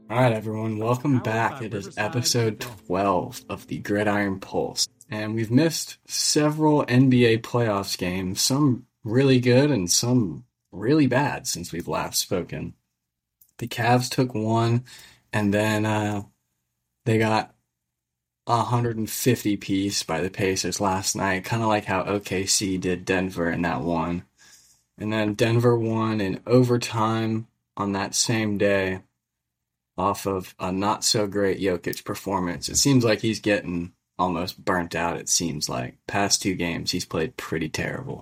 All right, everyone, welcome back. It is episode 12 of the Gridiron Pulse. And we've missed several NBA playoffs games, some really good and some really bad since we've last spoken. The Cavs took one, and then they got 150 piece by the Pacers last night, kind of like how OKC did Denver in that one. And then Denver won in overtime on that same day off of a not so great Jokic performance. It seems like he's getting almost burnt out, it seems like. Past two games, he's played pretty terrible.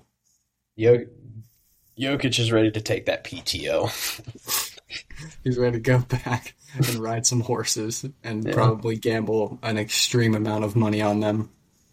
Jokic is ready to take that PTO. He's ready to go back and ride some horses and probably gamble an extreme amount of money on them.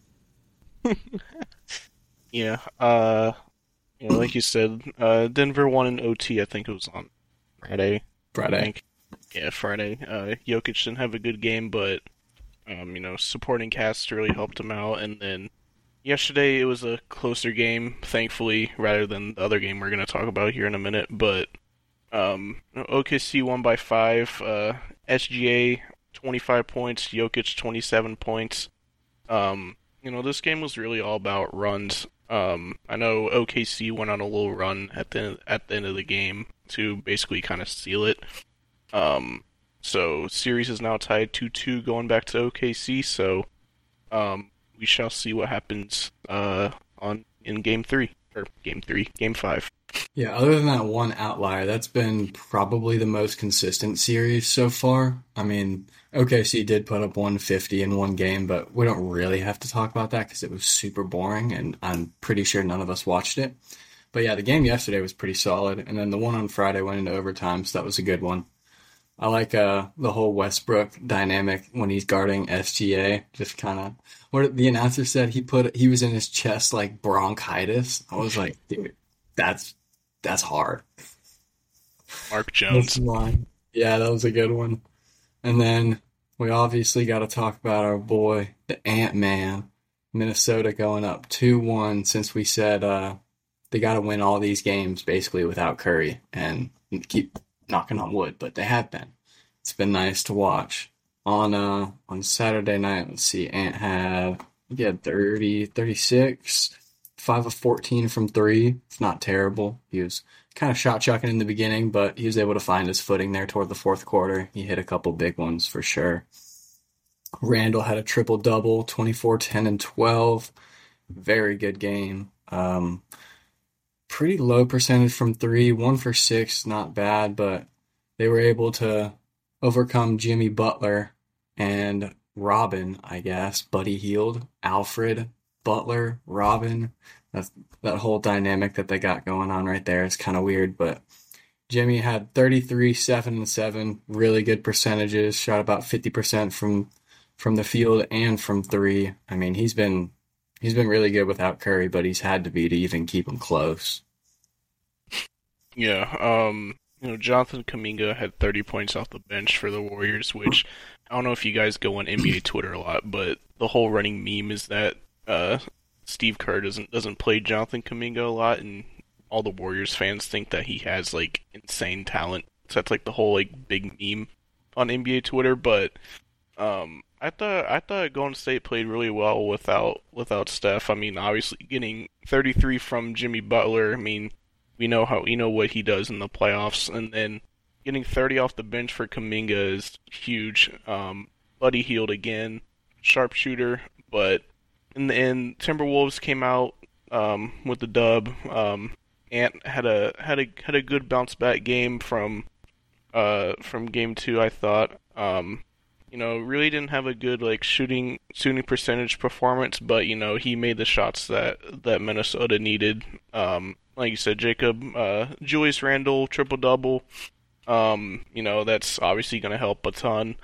Yeah, like you said, Denver won in OT. I think it was on Friday. Yeah, Friday. Jokic didn't have a good game, but supporting cast really helped him out. And then yesterday it was a closer game, thankfully, rather than the other game we're going to talk about here in a minute. But OKC won by 5. SGA 25 points, Jokic 27 points. This game was really all about runs. I know OKC went on a little run at the end of the game to basically kind of seal it. So series is now tied 2-2 going back to OKC. So we shall see what happens in game 5. Yeah, other than that one outlier, that's been probably the most consistent series so far. I mean, OKC did put up 150 in one game, but we don't really have to talk about that because it was super boring, and I'm pretty sure none of us watched it. But yeah, the game yesterday was pretty solid, and then the one on Friday went into overtime, so that was a good one. I like the whole Westbrook dynamic when he's guarding SGA. Just kind of what the announcer said. He was in his chest like bronchitis. I was like, dude, that's hard. Mark Jones. Yeah, that was a good one. And then we obviously got to talk about our boy, the Ant-Man, Minnesota going up 2-1 since we said they got to win all these games basically without Curry and keep knocking on wood, but they have been. It's been nice to watch. On Saturday night, let's see, Ant had 30, 36, 5 of 14 from 3. It's not terrible. He was kind of shot chucking in the beginning, but he was able to find his footing there toward the fourth quarter. He hit a couple big ones for sure. Randall had a triple-double, 24, 10, and 12. Very good game. Pretty low percentage from 3, 1 for 6, not bad, but they were able to overcome Jimmy Butler and Robin, I guess. Buddy Hield, Alfred, Butler, Robin. That whole dynamic that they got going on right there is kind of weird, but Jimmy had 33, 7, and 7, really good percentages, shot about 50% from the field and from 3. I mean, he's been really good without Curry, but he's had to be to even keep him close. Yeah, Jonathan Kuminga had 30 points off the bench for the Warriors, which I don't know if you guys go on NBA Twitter a lot, but the whole running meme is that Steve Kerr doesn't play Jonathan Kuminga a lot, and all the Warriors fans think that he has like insane talent. So that's like the whole like big meme on NBA Twitter. But I thought Golden State played really well without Steph. I mean, obviously getting 33 from Jimmy Butler. I mean, we know what he does in the playoffs, and then getting 30 off the bench for Kuminga is huge. Buddy Hield again, sharpshooter, but in the end, Timberwolves came out with the dub. Ant had a good bounce back game from game 2. I thought. Really didn't have a good like shooting percentage performance, but he made the shots that Minnesota needed. Like you said, Jacob, Julius Randle triple double. That's obviously going to help a ton.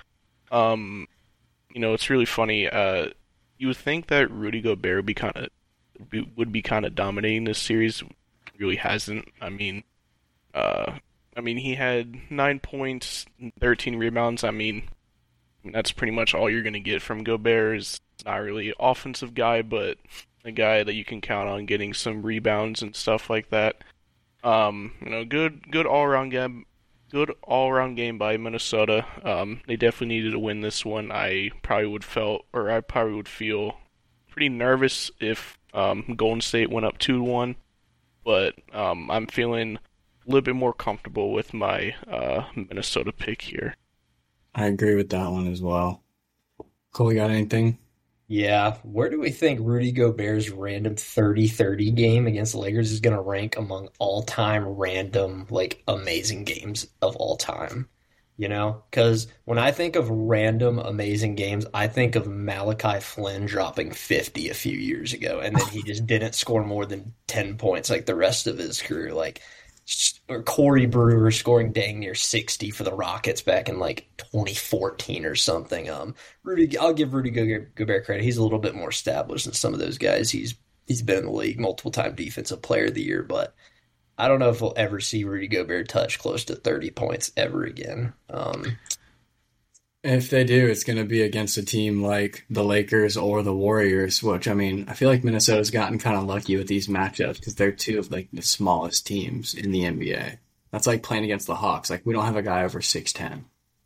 It's really funny. You would think that Rudy Gobert would be kind of dominating this series. Really hasn't. I mean, he had 9 points, 13 rebounds. I mean, that's pretty much all you're going to get from Gobert. Is not really an offensive guy, but a guy that you can count on getting some rebounds and stuff like that. Good all-around good all-around game by Minnesota. They definitely needed to win this one. I probably would feel pretty nervous if Golden State went up 2-1, but I'm feeling a little bit more comfortable with my Minnesota pick here. I agree with that one as well. Cole, you got anything? Yeah, where do we think Rudy Gobert's random 30-30 game against the Lakers is going to rank among all-time random, like, amazing games of all time? You know? Because when I think of random amazing games, I think of Malachi Flynn dropping 50 a few years ago, and then he just didn't score more than 10 points like the rest of his career. Like, or Corey Brewer scoring dang near 60 for the Rockets back in like 2014 or something. I'll give Rudy Gobert credit. He's a little bit more established than some of those guys. He's been in the league, multiple time defensive player of the year, but I don't know if we'll ever see Rudy Gobert touch close to 30 points ever again. If they do, it's going to be against a team like the Lakers or the Warriors, which, I mean, I feel like Minnesota's gotten kind of lucky with these matchups because they're two of like the smallest teams in the NBA. That's like playing against the Hawks. Like, we don't have a guy over 6'10",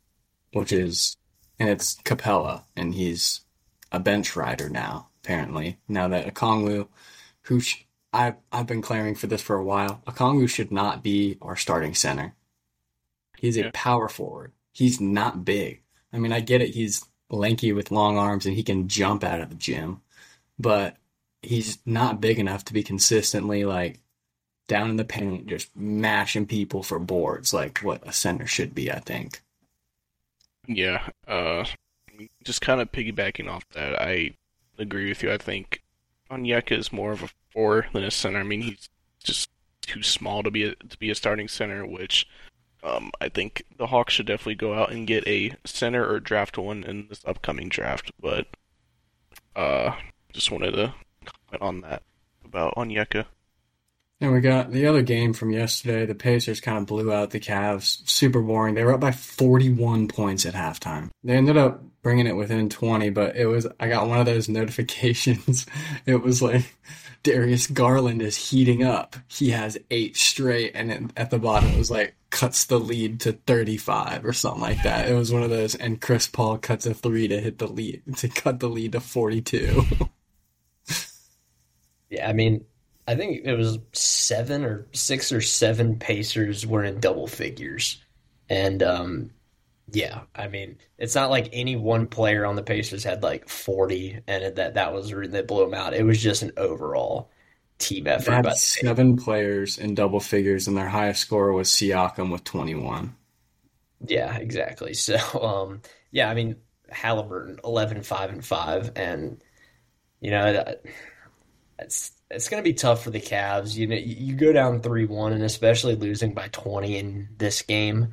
and it's Capella, and he's a bench rider now, apparently. Now that Okongwu, I've been clamoring for this for a while, Okongwu should not be our starting center. He's a power forward. He's not big. I mean, I get it. He's lanky with long arms and he can jump out of the gym, but he's not big enough to be consistently like down in the paint, just mashing people for boards like what a center should be, I think. Yeah, just kind of piggybacking off that, I agree with you. I think Onyeka is more of a four than a center. I mean, he's just too small to be a starting center, which I think the Hawks should definitely go out and get a center or draft one in this upcoming draft. But just wanted to comment on that about Onyeka. And we got the other game from yesterday. The Pacers kind of blew out the Cavs. Super boring. They were up by 41 points at halftime. They ended up bringing it within 20, but I got one of those notifications. It was like, Darius Garland is heating up. He has 8 straight, and at the bottom it was like, cuts the lead to 35 or something like that. It was one of those, and Chris Paul cuts a 3 to cut the lead to 42. Yeah, I mean, I think it was 6 or 7 Pacers were in double figures. And yeah, I mean, it's not like any one player on the Pacers had like 40 and that was the reason they blew them out. It was just an overall team effort. They had 7 players in double figures, and their highest scorer was Siakam with 21. Yeah, exactly. So, yeah, I mean, Halliburton 11-5-5, and you know it's going to be tough for the Cavs. You know, you go down 3-1, and especially losing by 20 in this game,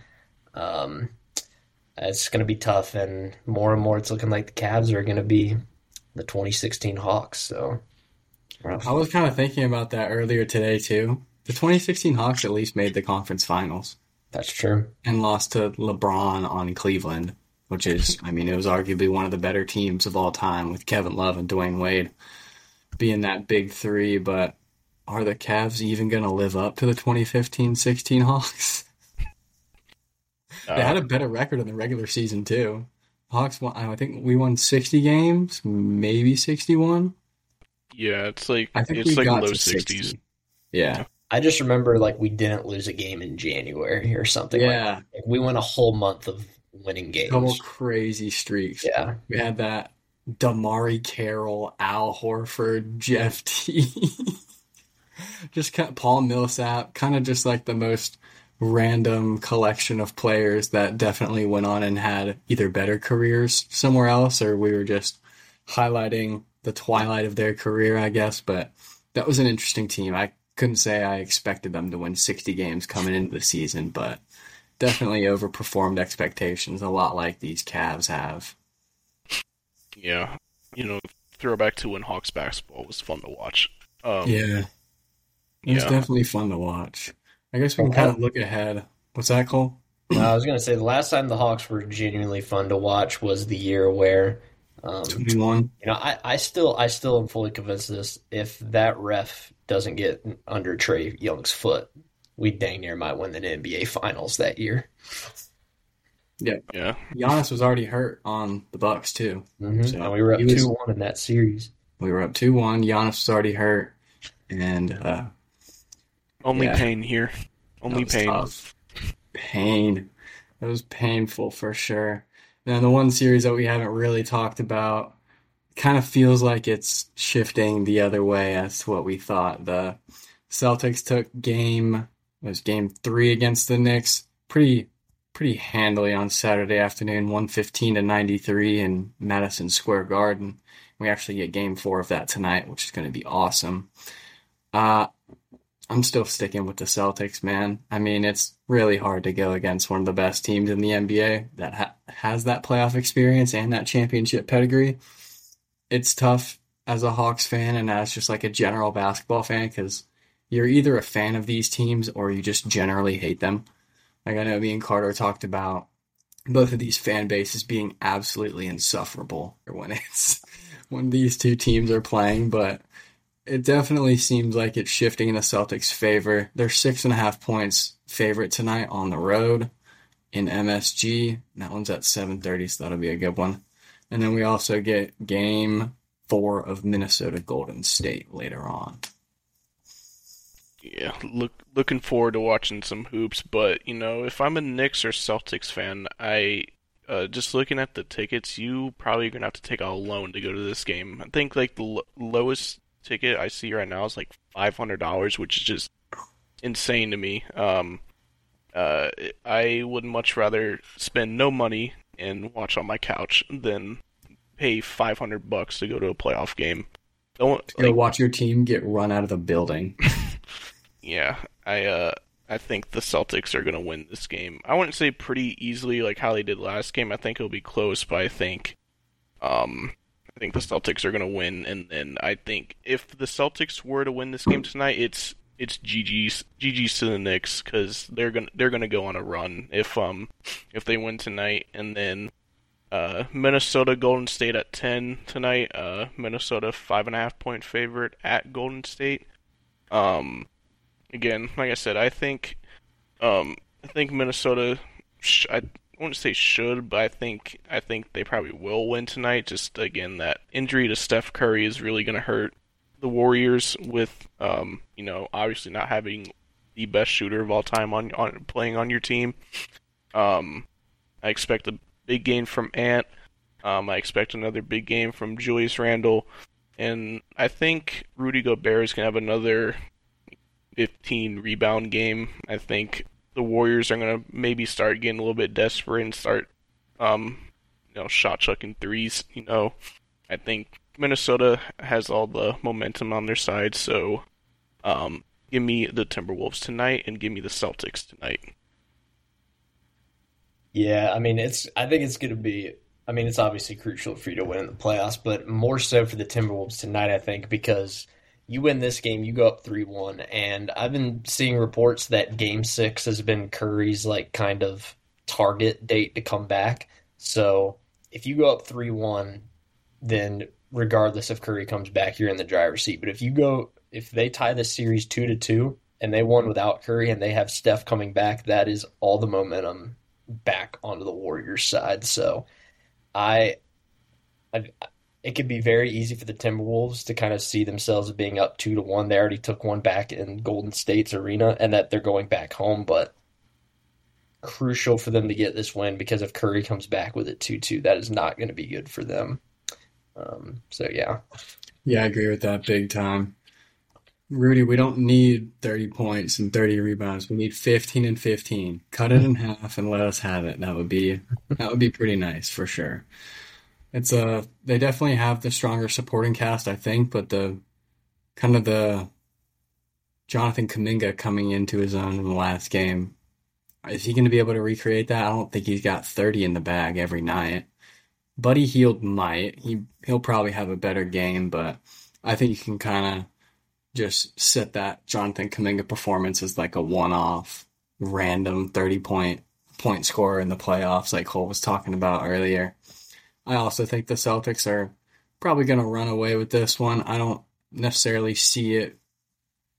it's going to be tough. And more, it's looking like the Cavs are going to be the 2016 Hawks. So, I was kind of thinking about that earlier today too. The 2016 Hawks at least made the conference finals. That's true. And lost to LeBron on Cleveland, which is, I mean, it was arguably one of the better teams of all time with Kevin Love and Dwayne Wade being that big three. But are the Cavs even going to live up to the 2015-16 Hawks? They had a better record in the regular season too. Hawks won, I think we won 60 games, maybe 61. Yeah, it's like I think it's we like got low to 60s. 60. Yeah. I just remember like we didn't lose a game in January or something like Yeah. that. Like, we went a whole month of winning games. Couple crazy streaks. Yeah. We had that Damari Carroll, Al Horford, Jeff T. Just Paul Millsap, kind of just like the most random collection of players that definitely went on and had either better careers somewhere else, or we were just highlighting the twilight of their career, I guess. But that was an interesting team. I couldn't say I expected them to win 60 games coming into the season, but definitely overperformed expectations, a lot like these Cavs have. Yeah, you know, throwback to when Hawks basketball was fun to watch. Yeah. It was definitely fun to watch. I guess we can kind of look ahead. What's that, Cole? I was going to say the last time the Hawks were genuinely fun to watch was the year where 21. You know, I still am fully convinced of this. If that ref doesn't get under Trae Young's foot we dang near might win the NBA Finals that year. Yeah. Yeah. Giannis was already hurt on the Bucks too. Mm-hmm. So and we were up he was- 2-1 in that series. We were up 2-1. Giannis was already hurt. And Only Yeah. pain here. Only that was pain. tough. Pain. It was painful for sure. Now, the one series that we haven't really talked about kind of feels like it's shifting the other way as to what we thought. The Celtics took game 3 against the Knicks pretty handily on Saturday afternoon, 115-93 in Madison Square Garden. We actually get game 4 of that tonight, which is going to be awesome. I'm still sticking with the Celtics, man. I mean, it's really hard to go against one of the best teams in the NBA that has that playoff experience and that championship pedigree. It's tough as a Hawks fan and as just like a general basketball fan because you're either a fan of these teams or you just generally hate them. Like I know me and Carter talked about both of these fan bases being absolutely insufferable when these two teams are playing, but it definitely seems like it's shifting in the Celtics' favor. They're 6.5 points favorite tonight on the road in MSG. That one's at 7:30, so that'll be a good one. And then we also get game 4 of Minnesota Golden State later on. Yeah, looking forward to watching some hoops, but if I'm a Knicks or Celtics fan, I just looking at the tickets, you probably gonna have to take out a loan to go to this game. I think like the lowest ticket I see right now is like $500, which is just insane to me. I would much rather spend no money and watch on my couch than pay $500 to go to a playoff game. Go watch your team get run out of the building. Yeah, I think the Celtics are gonna win this game. I wouldn't say pretty easily like how they did last game. I think it'll be close, but I think the Celtics are gonna win, and then I think if the Celtics were to win this game tonight, it's GG's to the Knicks because they're gonna go on a run if they win tonight, and then Minnesota Golden State at 10 tonight. Minnesota 5.5 point favorite at Golden State. Again, like I said, I think Minnesota. I wouldn't say should, but I think they probably will win tonight. Just again, that injury to Steph Curry is really going to hurt the Warriors with obviously not having the best shooter of all time on playing on your team. I expect a big game from Ant. I expect another big game from Julius Randle, and I think Rudy Gobert is going to have another 15 rebound game. I think the Warriors are going to maybe start getting a little bit desperate and start shot chucking threes. I think Minnesota has all the momentum on their side, so give me the Timberwolves tonight and give me the Celtics tonight. Yeah, I mean I think it's going to be. I mean, it's obviously crucial for you to win in the playoffs, but more so for the Timberwolves tonight, I think, because you win this game, you go up 3-1, and I've been seeing reports that Game 6 has been Curry's like kind of target date to come back. So if you go up 3-1, then regardless if Curry comes back, you're in the driver's seat. But if they tie this series 2-2 and they won without Curry and they have Steph coming back, that is all the momentum back onto the Warriors side. So it could be very easy for the Timberwolves to kind of see themselves being up 2-1. They already took one back in Golden State's arena and that they're going back home, but crucial for them to get this win because if Curry comes back with it 2-2, that is not going to be good for them. So yeah. Yeah, I agree with that big time. Rudy, we don't need 30 points and 30 rebounds. We need 15 and 15. Cut it in half and let us have it. That would be pretty nice for sure. They definitely have the stronger supporting cast, I think, but the Jonathan Kuminga coming into his own in the last game, is he going to be able to recreate that? I don't think he's got 30 in the bag every night. Buddy Hield might. He'll probably have a better game, but I think you can kind of just set that Jonathan Kuminga performance as like a one-off, random 30-point scorer in the playoffs like Cole was talking about earlier. I also think the Celtics are probably going to run away with this one. I don't necessarily see it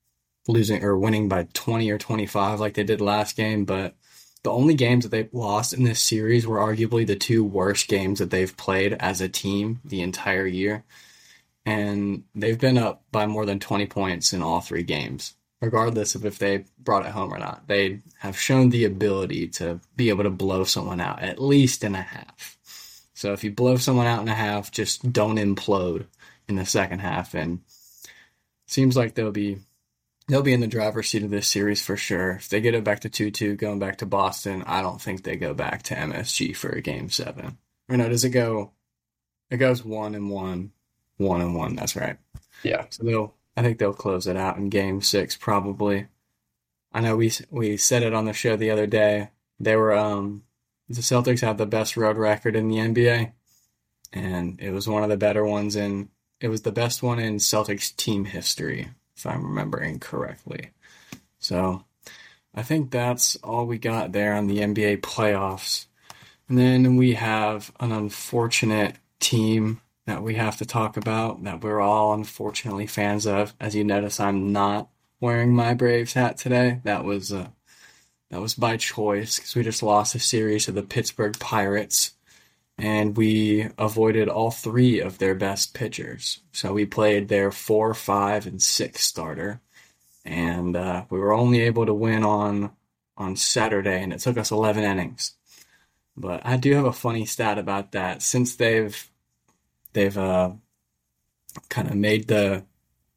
losing or winning by 20 or 25 like they did last game, but the only games that they've lost in this series were arguably the two worst games that they've played as a team the entire year. And they've been up by more than 20 points in all three games, regardless of if they brought it home or not. They have shown the ability to be able to blow someone out, at least in a half. So if you blow someone out in a half, just don't implode in the second half. And seems like they'll be in the driver's seat of this series for sure. If they get it back to 2-2 going back to Boston, I don't think they go back to MSG for a game 7. Or no, does it go? It goes 1-1, 1-1. That's right. Yeah. So I think they'll close it out in game 6 probably. I know we said it on the show the other day. They were the Celtics have the best road record in the NBA, and it was one of the better ones it was the best one in Celtics team history, if I'm remembering correctly. So I think that's all we got there on the NBA playoffs. And then we have an unfortunate team that we have to talk about that we're all unfortunately fans of. As you notice, I'm not wearing my Braves hat today. That was by choice because we just lost a series to the Pittsburgh Pirates, and we avoided all 3 of their best pitchers. So we played their 4, 5, and 6 starter, and we were only able to win on Saturday, and it took us 11 innings. But I do have a funny stat about that. Since they've kind of made the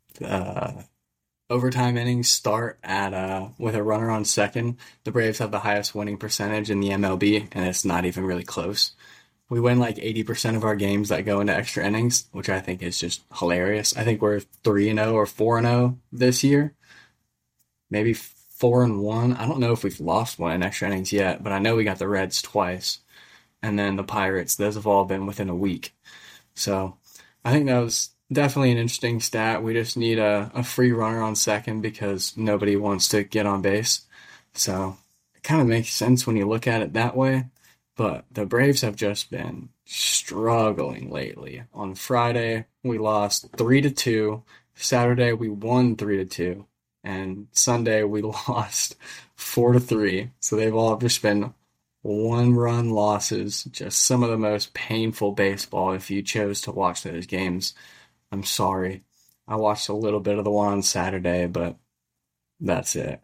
overtime innings start at with a runner on second, the Braves have the highest winning percentage in the MLB, and it's not even really close. We win like 80% of our games that go into extra innings, which I think is just hilarious. I think we're 3-0 or 4-0 this year. Maybe 4-1. I don't know if we've lost one in extra innings yet, but I know we got the Reds twice. And then the Pirates, those have all been within a week. So I think that was definitely an interesting stat. We just need a free runner on second because nobody wants to get on base. So it kind of makes sense when you look at it that way. But the Braves have just been struggling lately. On Friday, we lost 3-2. Saturday, we won 3-2. And Sunday, we lost 4-3. So they've all just been one-run losses. Just some of the most painful baseball if you chose to watch those games. I'm sorry. I watched a little bit of the one on Saturday, but that's it.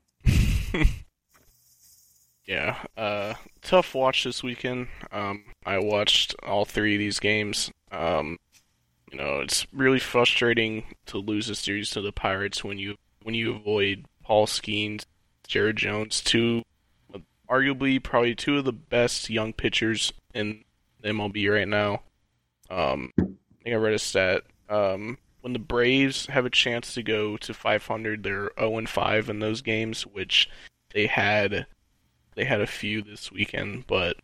Yeah, tough watch this weekend. I watched all 3 of these games. It's really frustrating to lose a series to the Pirates when you avoid Paul Skeens, Jared Jones, arguably probably 2 of the best young pitchers in the MLB right now. I think I read a stat. When the Braves have a chance to go to 500, they're 0-5 in those games, which they had a few this weekend, but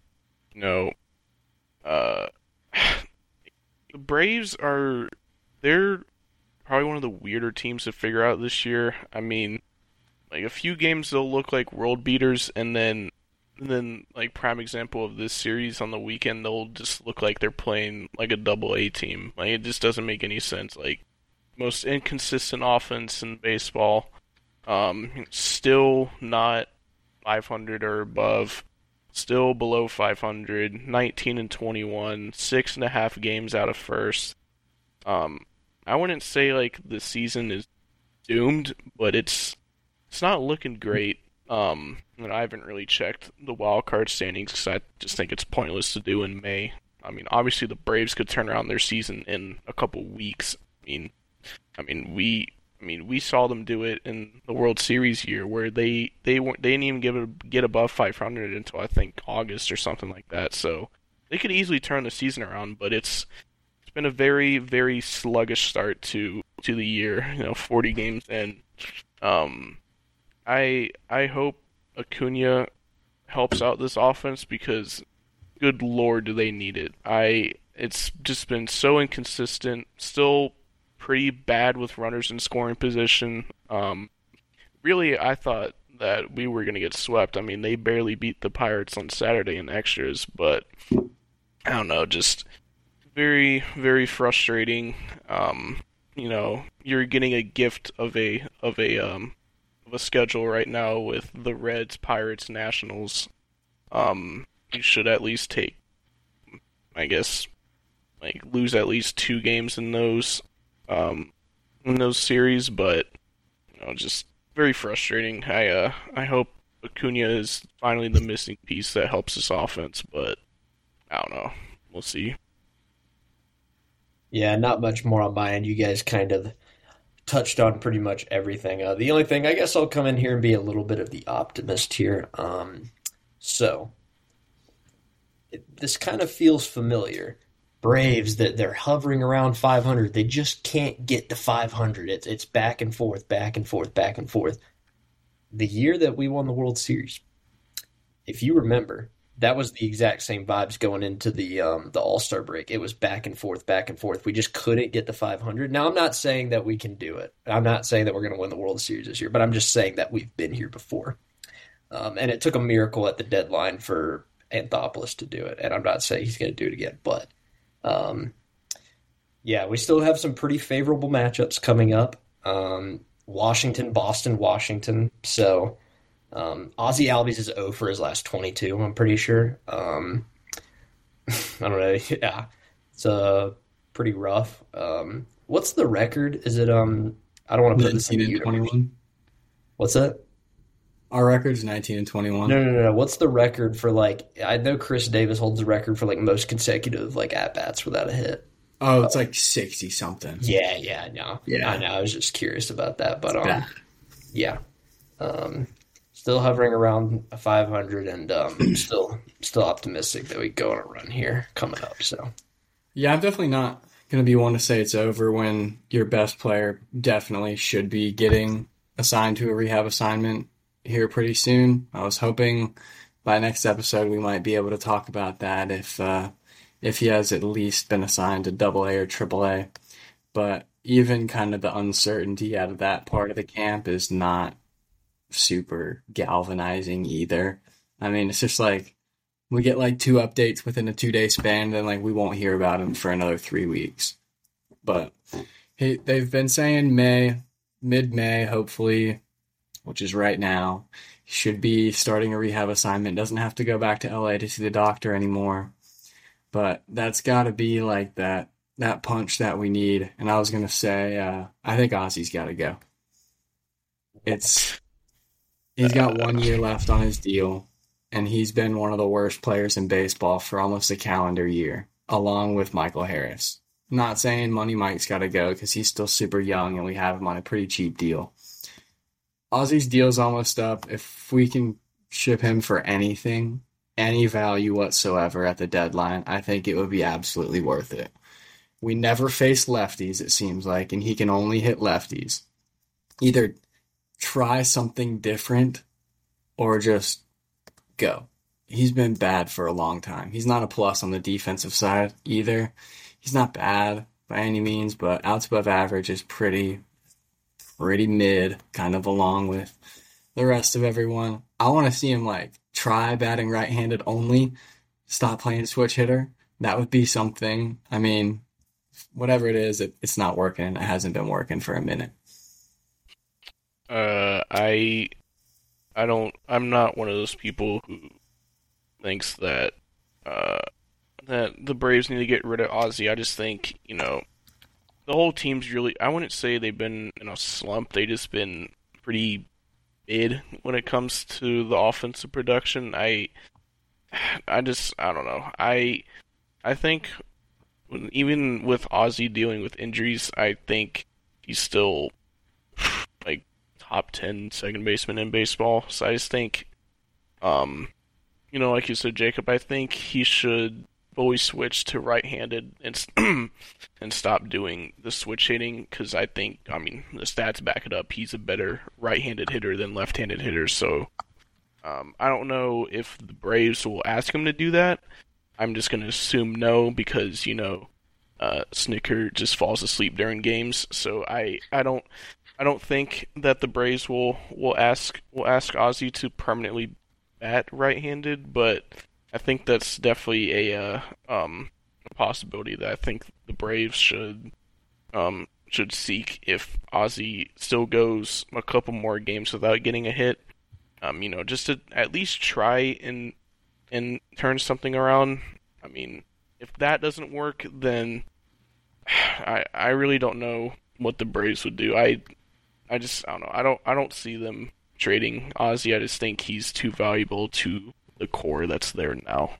the Braves they're probably one of the weirder teams to figure out this year. I mean, like a few games they'll look like world beaters, and then like prime example of this series on the weekend, they'll just look like they're playing like a double-A team. Like it just doesn't make any sense. Like most inconsistent offense in baseball. Still not 500 or above, still below 500, 19-21, 6.5 games out of first. I wouldn't say like the season is doomed, but it's not looking great. I haven't really checked the wild card standings because I just think it's pointless to do in May. I mean, obviously the Braves could turn around their season in a couple weeks. We saw them do it in the World Series year where they didn't even get above 500 until I think August or something like that. So they could easily turn the season around, but it's been a very, very sluggish start to the year. 40 games in. I hope Acuna helps out this offense because, good lord, do they need it. It's just been so inconsistent. Still pretty bad with runners in scoring position. Really, I thought that we were going to get swept. I mean, they barely beat the Pirates on Saturday in extras, but I don't know, just very, very frustrating. You're getting a gift of a of a schedule right now with the Reds, Pirates, Nationals. You should at least take, I guess, like lose at least 2 games in those series, but just very frustrating. I hope Acuna is finally the missing piece that helps this offense, but I don't know. We'll see. Yeah, not much more on my end. You guys kind of touched on pretty much everything. The only thing, I guess I'll come in here and be a little bit of the optimist here. So, this kind of feels familiar. Braves, that they're hovering around 500. They just can't get to 500. It's back and forth, back and forth, back and forth. The year that we won the World Series, if you remember, that was the exact same vibes going into the All-Star break. It was back and forth, back and forth. We just couldn't get to 500. Now, I'm not saying that we can do it. I'm not saying that we're going to win the World Series this year, but I'm just saying that we've been here before. And it took a miracle at the deadline for Anthopoulos to do it, and I'm not saying he's going to do it again, but yeah, we still have some pretty favorable matchups coming up. Washington, Boston, Washington. So Ozzy Albies is 0 for his last 22, I'm pretty sure. I don't know. Yeah, it's pretty rough. What's the record? Is it I don't want to put this in 19 and 21. What's that? Our record's 19 and 21. No. What's the record for, like, I know Chris Davis holds the record for, like, most consecutive, like, at-bats without a hit. Oh, it's like 60 something. Yeah, no. Yeah. I know. I was just curious about that, but Yeah. yeah. Still hovering around 500, and still optimistic that we go on a run here coming up. So Yeah, I'm definitely not going to be one to say it's over when your best player definitely should be getting assigned to a rehab assignment here pretty soon. I was hoping by next episode we might be able to talk about that if he has at least been assigned to AA or AAA. But even kind of the uncertainty out of that part of the camp is not super galvanizing either. I mean, it's just like we get like 2 updates within a 2-day span, then like we won't hear about him for another 3 weeks. But they've been saying mid-May, hopefully, which is right now. He should be starting a rehab assignment. Doesn't have to go back to LA to see the doctor anymore. But that's got to be like that punch that we need. And I was going to say, I think Ozzy's got to go. He's got 1 year left on his deal, and he's been one of the worst players in baseball for almost a calendar year, along with Michael Harris. I'm not saying Money Mike's got to go because he's still super young and we have him on a pretty cheap deal. Ozzy's deal's almost up. If we can ship him for anything, any value whatsoever at the deadline, I think it would be absolutely worth it. We never face lefties, it seems like, and he can only hit lefties. Either try something different or just go. He's been bad for a long time. He's not a plus on the defensive side either. He's not bad by any means, but outs above average is pretty mid, kind of along with the rest of everyone. I want to see him like try batting right-handed only, stop playing switch hitter. That would be something. I mean, whatever it is, it's not working. It hasn't been working for a minute. I'm not one of those people who thinks that that the Braves need to get rid of Ozzy. I just think, the whole team's really, I wouldn't say they've been in a slump. They've just been pretty mid when it comes to the offensive production. I don't know. I think even with Ozzy dealing with injuries, I think he's still like top 10 second baseman in baseball. So I just think, like you said, Jacob, I think he should fully switch to right-handed and stop doing the switch hitting, because I think, the stats back it up. He's a better right-handed hitter than left-handed hitter. So I don't know if the Braves will ask him to do that. I'm just going to assume no, because, Snicker just falls asleep during games. So I don't think that the Braves will ask Ozzy to permanently bat right-handed, but I think that's definitely a possibility that I think the Braves should should seek if Ozzy still goes a couple more games without getting a hit. Just to at least try and turn something around. I mean, if that doesn't work, then I really don't know what the Braves would do. I don't know. I don't see them trading Ozzy. I just think he's too valuable to the core that's there now.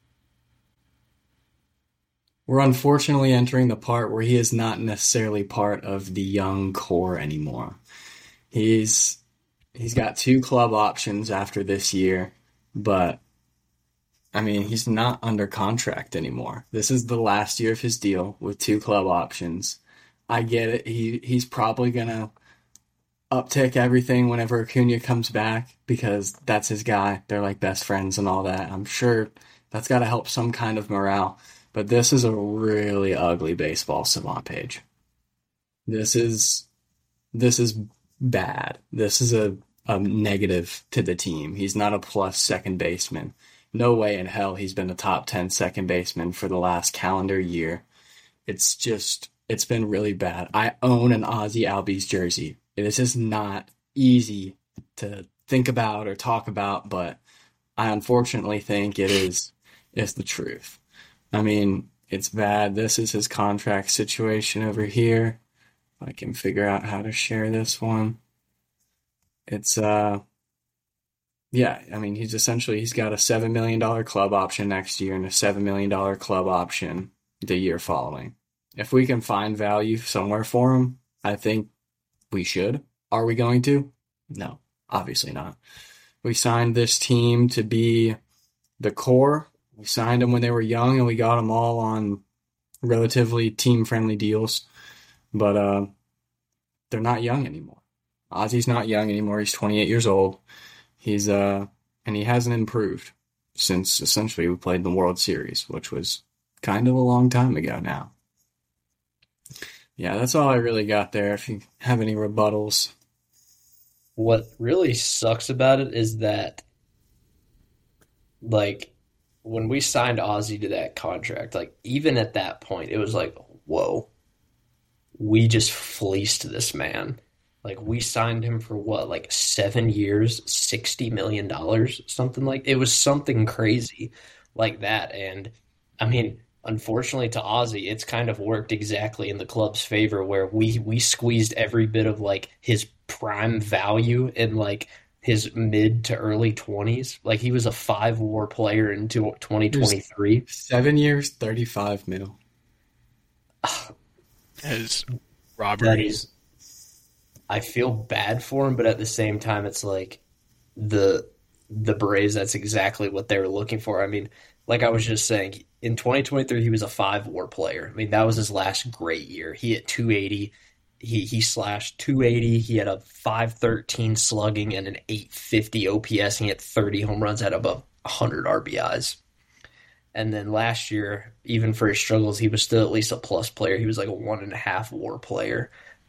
We're unfortunately entering the part where he is not necessarily part of the young core anymore. He's got 2 club options after this year, but I mean, he's not under contract anymore. This is the last year of his deal with 2 club options. I get it. He's probably gonna uptick everything whenever Acuna comes back because that's his guy. They're like best friends and all that. I'm sure that's got to help some kind of morale. But this is a really ugly baseball savant page. This is bad. This is a negative to the team. He's not a plus second baseman. No way in hell he's been a top 10 second baseman for the last calendar year. It's been really bad. I own an Ozzy Albies jersey. It is just not easy to think about or talk about, but I unfortunately think it's the truth. I mean, it's bad. This is his contract situation over here. If I can figure out how to share this one. It's, yeah, I mean, he's got a $7 million club option next year and a $7 million club option the year following. If we can find value somewhere for him, I think we should. Are we going to? No, obviously not. We signed this team to be the core. We signed them when they were young, and we got them all on relatively team-friendly deals. But they're not young anymore. Ozzy's not young anymore. He's 28 years old. He's and he hasn't improved since essentially we played the World Series, which was kind of a long time ago now. Yeah, that's all I really got there. If you have any rebuttals. What really sucks about it is that, like, when we signed Ozzy to that contract, like, even at that point, it was like, whoa, we just fleeced this man. Like, we signed him for what, like 7 years, $60 million, something like, it was something crazy like that. And I mean, unfortunately to Ozzy, it's kind of worked exactly in the club's favor where we squeezed every bit of like his prime value in like his mid to early 20s. Like he was a 5-WAR player into 2023. 7 years, 35 mil. As Robert, I feel bad for him, but at the same time, it's like the Braves. That's exactly what they were looking for. I mean, like I was just saying, in 2023, he was a 5-WAR player. I mean, that was his last great year. He hit 280. He slashed 280. He had a 513 slugging and an 850 OPS. He hit 30 home runs, had above 100 RBIs. And then last year, even for his struggles, he was still at least a plus player. He was like a 1.5 WAR player.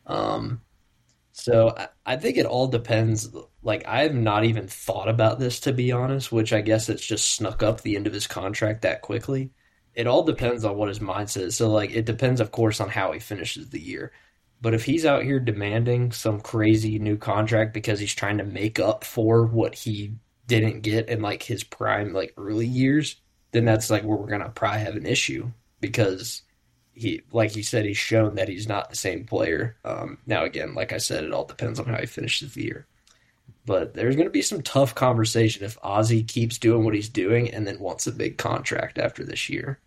So I think it all depends. Like, I have not even thought about this, to be honest, which I guess it's just snuck up the end of his contract that quickly. It all depends on what his mindset is. So, like, it depends, of course, on how he finishes the year. But if he's out here demanding some crazy new contract because he's trying to make up for what he didn't get in, like, his prime, like, early years, then that's, like, where we're going to probably have an issue because he, like you said, he's shown that he's not the same player. Now, again, like I said, it all depends on how he finishes the year. But there's going to be some tough conversation if Ozzy keeps doing what he's doing and then wants a big contract after this year.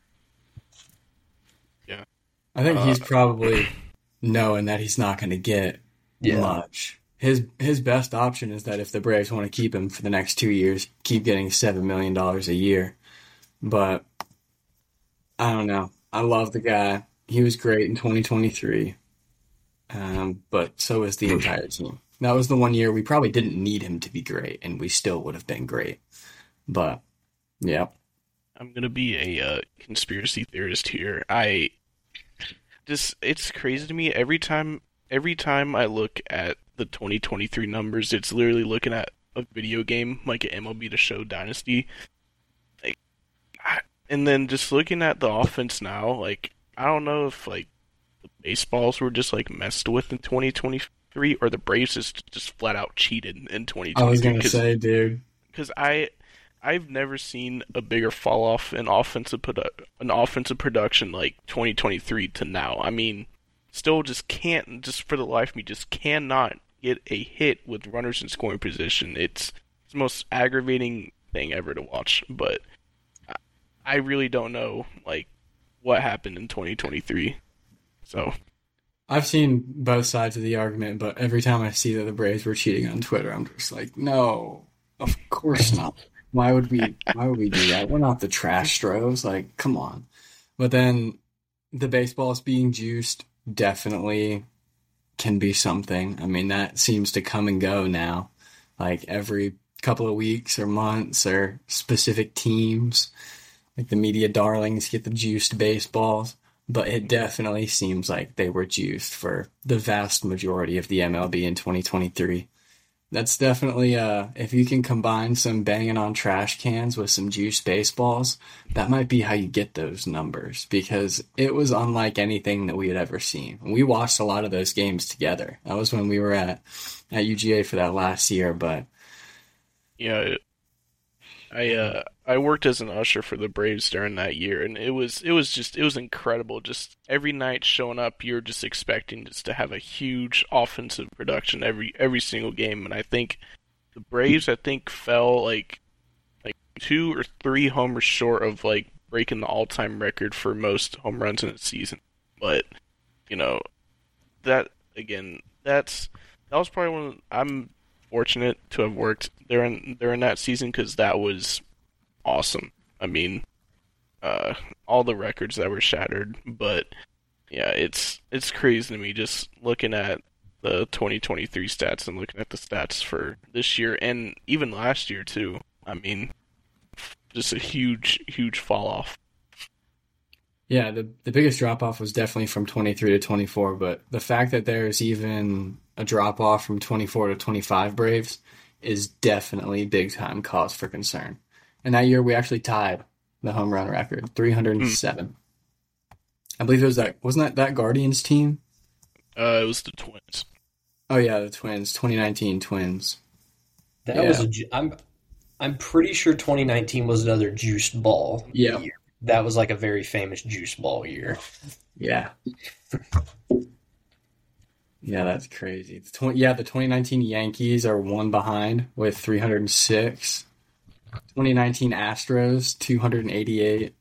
Yeah. I think he's probably knowing that he's not going to get much. His best option is that if the Braves want to keep him for the next 2 years, keep getting $7 million a year. But I don't know. I love the guy. He was great in 2023. But so is the entire team. That was the 1 year we probably didn't need him to be great, and we still would have been great. But, yeah. I'm going to be a conspiracy theorist here. It's crazy to me. Every time I look at the 2023 numbers, it's literally looking at a video game, like an MLB The Show Dynasty. And then just looking at the offense now, like, I don't know if, like, the baseballs were just like messed with in 2023, or the Braves just flat out cheated in I was 2023. gonna say, dude. Because I've never seen a bigger fall off in offensive production like 2023 to now. I mean, still just can't, just for the life of me, just cannot get a hit with runners in scoring position. It's the most aggravating thing ever to watch. But I really don't know like what happened in 2023. So I've seen both sides of the argument, but every time I see that the Braves were cheating on Twitter, I'm just like, no, of course not. Why would we do that? We're not the trash stros. Like, come on. But then the baseballs being juiced definitely can be something. I mean, that seems to come and go now. Like every couple of weeks or months or specific teams. Like the media darlings get the juiced baseballs. But it definitely seems like they were juiced for the vast majority of the MLB in 2023. That's definitely, if you can combine some banging on trash cans with some juiced baseballs, that might be how you get those numbers, because it was unlike anything that we had ever seen. We watched a lot of those games together. That was when we were at UGA for that last year, but yeah, I worked as an usher for the Braves during that year, and it was incredible. Just every night showing up, you're just expecting just to have a huge offensive production every single game. And I think the Braves fell like 2 or 3 homers short of like breaking the all-time record for most home runs in a season. But you know that was probably I'm fortunate to have worked during that season, because that was awesome. I mean, all the records that were shattered, but yeah, it's crazy to me just looking at the 2023 stats and looking at the stats for this year and even last year too. I mean, just a huge fall off. yeah, the biggest drop off was definitely from 23 to 24, but the fact that there's even a drop off from 24 to 25 Braves is definitely big time cause for concern. And that year we actually tied the home run record, 307. I believe it was wasn't that Guardians team? It was the Twins. Oh yeah, the Twins, 2019 Twins. That Yeah. was I'm pretty sure 2019 was another juiced ball Yeah. year. That was like a very famous juice ball year. Yeah. Yeah, that's crazy. The 2019 Yankees are one behind with 306. 2019 Astros, 288.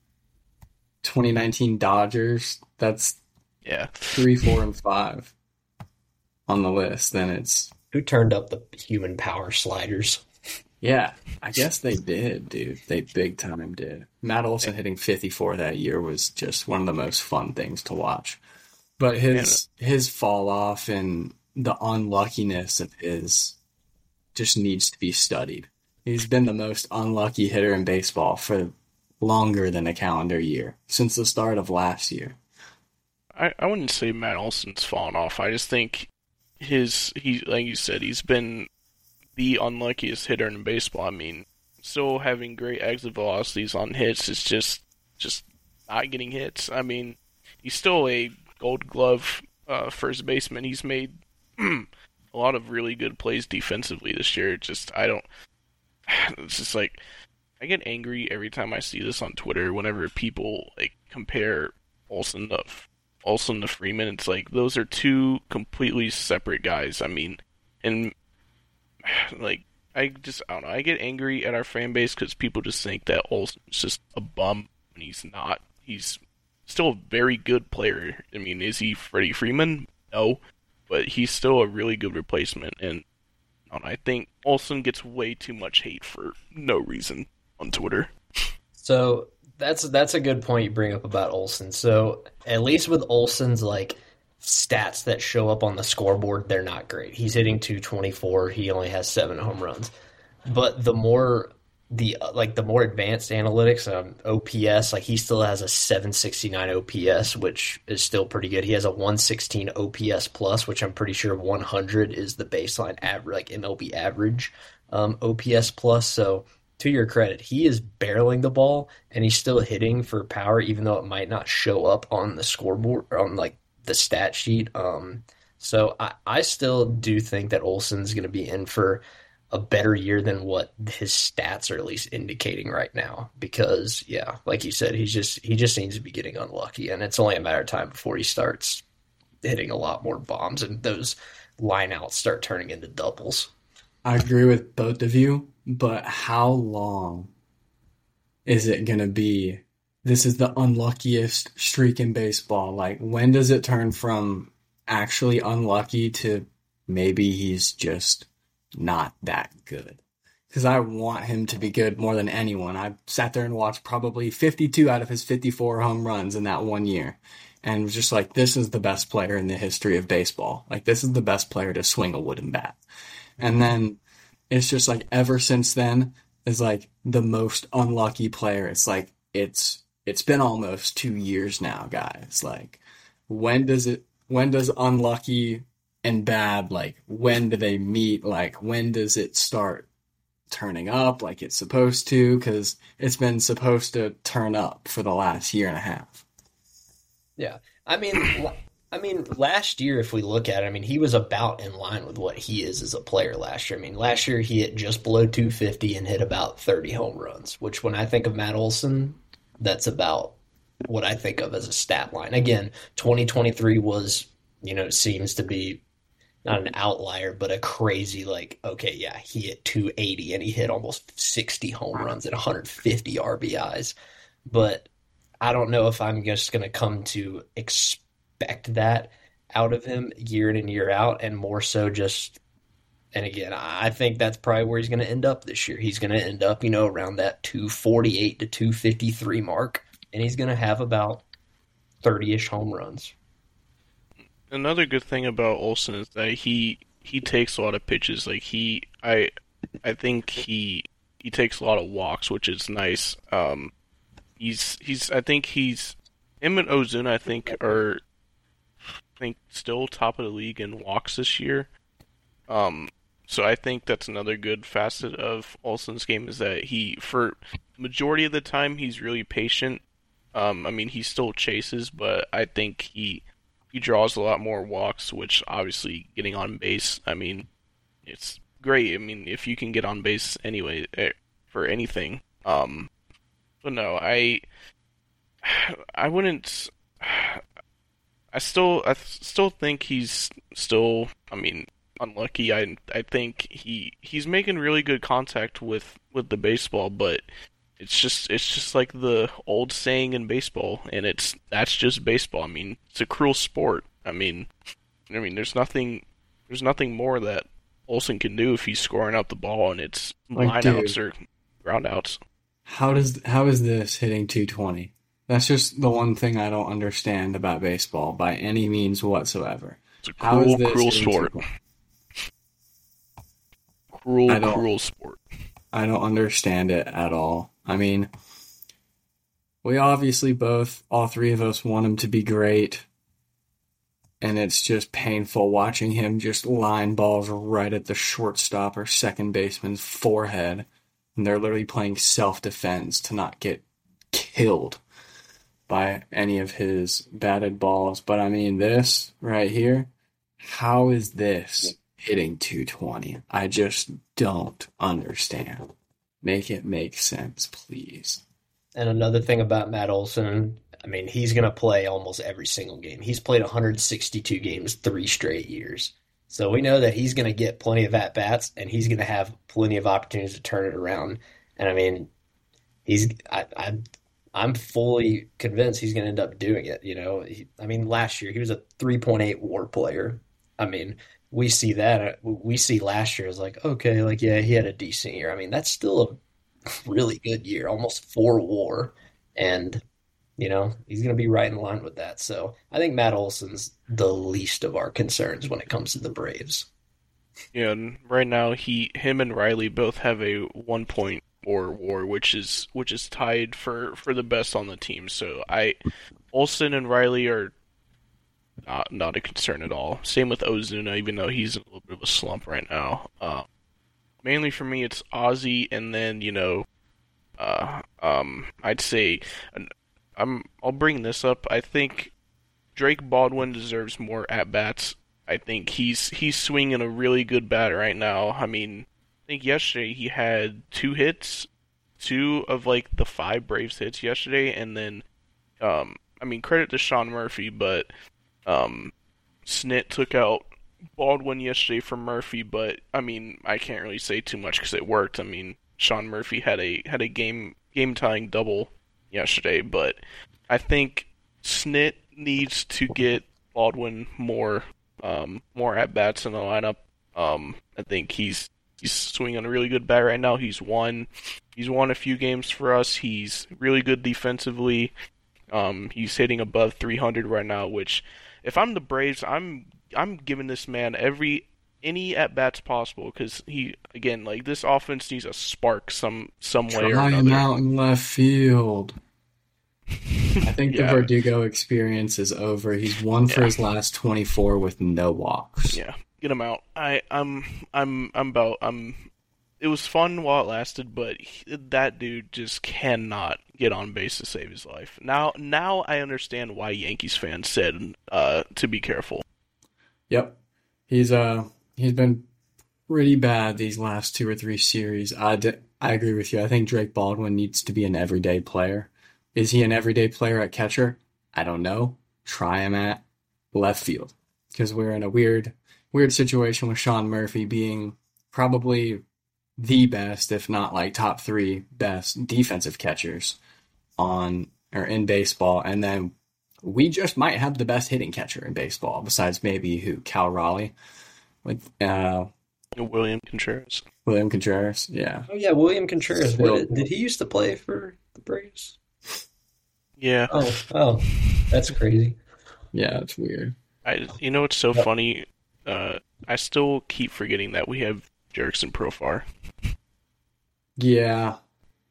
2019 Dodgers, that's Yeah. 3, 4, and 5 on the list. Then it's, Who turned up the human power sliders? yeah, I guess they did, dude. They big time did. Matt Olson hitting 54 that year was just one of the most fun things to watch. But his fall off and the unluckiness of his just needs to be studied. He's been the most unlucky hitter in baseball for longer than a calendar year, since the start of last year. I wouldn't say Matt Olson's fallen off. I just think he like you said, he's been the unluckiest hitter in baseball. I mean, still having great exit velocities on hits is just not getting hits. I mean, he's still a Gold Glove first baseman. He's made a lot of really good plays defensively this year. It's just like I get angry every time I see this on Twitter. Whenever people like compare Olson to Freeman, it's like those are two completely separate guys. I mean, and like I don't know. I get angry at our fan base because people just think that Olson's just a bum when he's not. He's still a very good player. I mean, is he Freddie Freeman? No, but he's still a really good replacement. And I think Olson gets way too much hate for no reason on Twitter. So that's a good point you bring up about Olson. So at least with Olson's like stats that show up on the scoreboard, they're not great. He's hitting 224. He only has 7 home runs. But the more advanced analytics, OPS, like he still has a 769 OPS, which is still pretty good. He has a 116 OPS plus, which I'm pretty sure 100 is the baseline average, like MLB average OPS plus. So to your credit, he is barreling the ball and he's still hitting for power, even though it might not show up on the scoreboard or on like the stat sheet. So I still do think that Olsen's going to be in for a better year than what his stats are at least indicating right now. Because yeah, like you said, he just seems to be getting unlucky, and it's only a matter of time before he starts hitting a lot more bombs and those lineouts start turning into doubles. I agree with both of you, but how long is it going to be? This is the unluckiest streak in baseball. Like, when does it turn from actually unlucky to maybe he's just not that good? Because I want him to be good more than anyone. I sat there and watched probably 52 out of his 54 home runs in that 1 year. And was just like, this is the best player in the history of baseball. Like, this is the best player to swing a wooden bat. And then it's just like, ever since then, is like the most unlucky player. It's like, it's been almost 2 years now, guys. Like, when does unlucky and bad, like, when do they meet? Like, when does it start turning up like it's supposed to? Because it's been supposed to turn up for the last year and a half. Yeah. I mean, last year, if we look at it, I mean, he was about in line with what he is as a player last year. I mean, last year he hit just below 250 and hit about 30 home runs, which when I think of Matt Olson, that's about what I think of as a stat line. Again, 2023 was, seems to be not an outlier, but a crazy, like, okay, yeah, he hit 280 and he hit almost 60 home runs and 150 RBIs. But I don't know if I'm just going to come to expect that out of him year in and year out, and more so just, and again, I think that's probably where he's going to end up this year. He's going to end up, around that 248 to 253 mark, and he's going to have about 30-ish home runs. Another good thing about Olsen is that he takes a lot of pitches. Like, I think he takes a lot of walks, which is nice. I think him and Ozuna, I think, are still top of the league in walks this year. So I think that's another good facet of Olsen's game, is that for majority of the time, he's really patient. I mean, he still chases, but I think he draws a lot more walks, which obviously getting on base, I mean, it's great. I mean, if you can get on base anyway for anything. But no, I wouldn't. I still think he's still, I mean, unlucky. I think he's making really good contact with the baseball, but it's just like the old saying in baseball, and that's just baseball. I mean, it's a cruel sport. I mean, there's nothing more that Olsen can do if he's scoring out the ball and it's Like, lineouts dude, or groundouts. how is this hitting 220? That's just the one thing I don't understand about baseball by any means whatsoever. It's a How is cruel, this cruel hitting sport. 220? Cruel, I don't cruel sport. I don't understand it at all. I mean, we obviously all three of us want him to be great, and it's just painful watching him just line balls right at the shortstop or second baseman's forehead, and they're literally playing self-defense to not get killed by any of his batted balls. But I mean, this right here, how is this hitting 220? I just don't understand. Make it make sense, please. And another thing about Matt Olson, I mean, he's going to play almost every single game. He's played 162 games 3 straight years. So we know that he's going to get plenty of at-bats, and he's going to have plenty of opportunities to turn it around. And I mean, I'm fully convinced he's going to end up doing it. I mean, last year he was a 3.8 WAR player. I mean, we see that. We see last year as like, okay, like, yeah, he had a decent year. I mean, that's still a really good year, almost 4 WAR, and he's going to be right in line with that. So I think Matt Olson's the least of our concerns when it comes to the Braves. Yeah, and right now him and Riley both have a 1.4 WAR, which is tied for the best on the team. So Olsen and Riley are not a concern at all. Same with Ozuna, even though he's in a little bit of a slump right now. Mainly for me, it's Ozzy, and then I'd say, I'll bring this up. I think Drake Baldwin deserves more at bats. I think he's swinging a really good bat right now. I mean, I think yesterday he had 2 hits, 2 of like the 5 Braves hits yesterday, and then I mean, credit to Sean Murphy, but Snit took out Baldwin yesterday for Murphy, but I mean, I can't really say too much because it worked. I mean, Sean Murphy had a game tying double yesterday, but I think Snit needs to get Baldwin more at bats in the lineup. I think he's swinging a really good bat right now. He's won a few games for us. He's really good defensively. He's hitting above 300 right now, which if I'm the Braves, I'm giving this man any at bats possible because he, again, like, this offense needs a spark some way or Try him another. out in left field. I think the Yeah. Verdugo experience is over. He's won for Yeah. his last 24 with no walks. Yeah, get him out. It was fun while it lasted, but that dude just cannot get on base to save his life. Now I understand why Yankees fans said to be careful. Yep. He's been pretty bad these last 2 or 3 series. I agree with you. I think Drake Baldwin needs to be an everyday player. Is he an everyday player at catcher? I don't know. Try him at left field because we're in a weird situation with Sean Murphy being probably the best, if not like top 3 best defensive catchers in baseball, and then we just might have the best hitting catcher in baseball besides maybe Cal Raleigh, like William Contreras. William Contreras. Yeah, Oh yeah, William Contreras. Still- Did he used to play for the Braves? Yeah, Oh, that's crazy. yeah, it's weird. it's so funny. I still keep forgetting that we have Jerickson Profar. Yeah,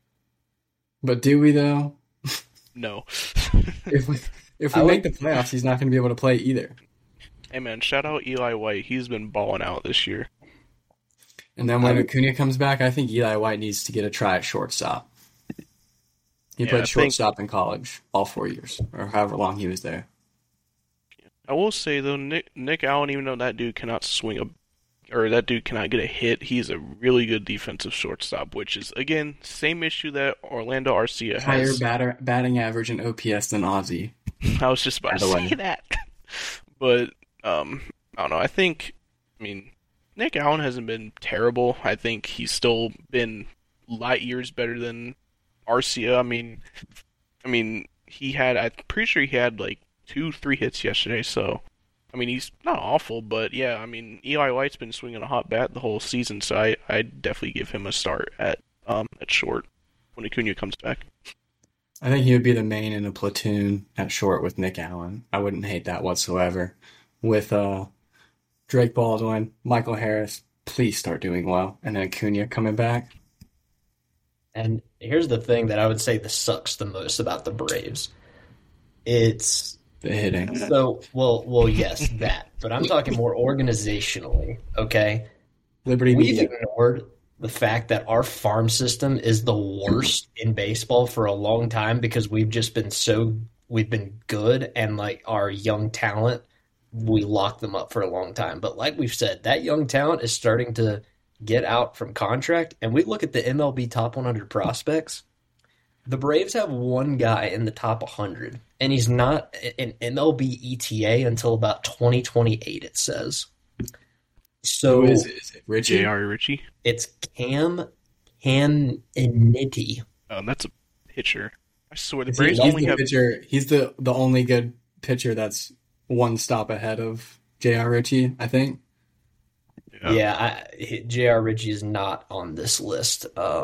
but do we though? No. If we I make would- the playoffs, he's not going to be able to play either. Hey man, shout out Eli White. He's been balling out this year. And then when Acuna comes back, I think Eli White needs to get a try at shortstop. He Yeah, I played think- shortstop in college all 4 years, or however long he was there. I will say though, Nick Allen, even though that dude cannot that dude cannot get a hit, he's a really good defensive shortstop, which is, again, same issue that Orlando Arcia Higher has. batting average and OPS than Ozzy. I was just about By to the way. say that. But, I don't know, I mean, Nick Allen hasn't been terrible. I think he's still been light years better than Arcia. I mean, I'm pretty sure he had like 2-3 hits yesterday, so I mean, he's not awful, but yeah, I mean, Eli White's been swinging a hot bat the whole season, so I'd definitely give him a start at short when Acuna comes back. I think he would be the main in a platoon at short with Nick Allen. I wouldn't hate that whatsoever. With Drake Baldwin, Michael Harris, please start doing well, and then Acuna coming back. And here's the thing that I would say this sucks the most about the Braves. It's The hitting. so well, yes, that. But I'm talking more organizationally, okay? Liberty We've Media. ignored the fact that our farm system is the worst in baseball for a long time because we've been good, and like our young talent, we locked them up for a long time. But like we've said, that young talent is starting to get out from contract, and we look at the MLB top 100 prospects. The Braves have one guy in the top 100, and he's not an MLB ETA until about 2028, it says. So Who is it? Is it Richie? J.R. Ritchie. it's Cam Inity. That's a pitcher. I swear the Is he- Braves he's only the have. pitcher. He's the only good pitcher that's one stop ahead of J.R. Ritchie, I think. J.R. Ritchie is not on this list.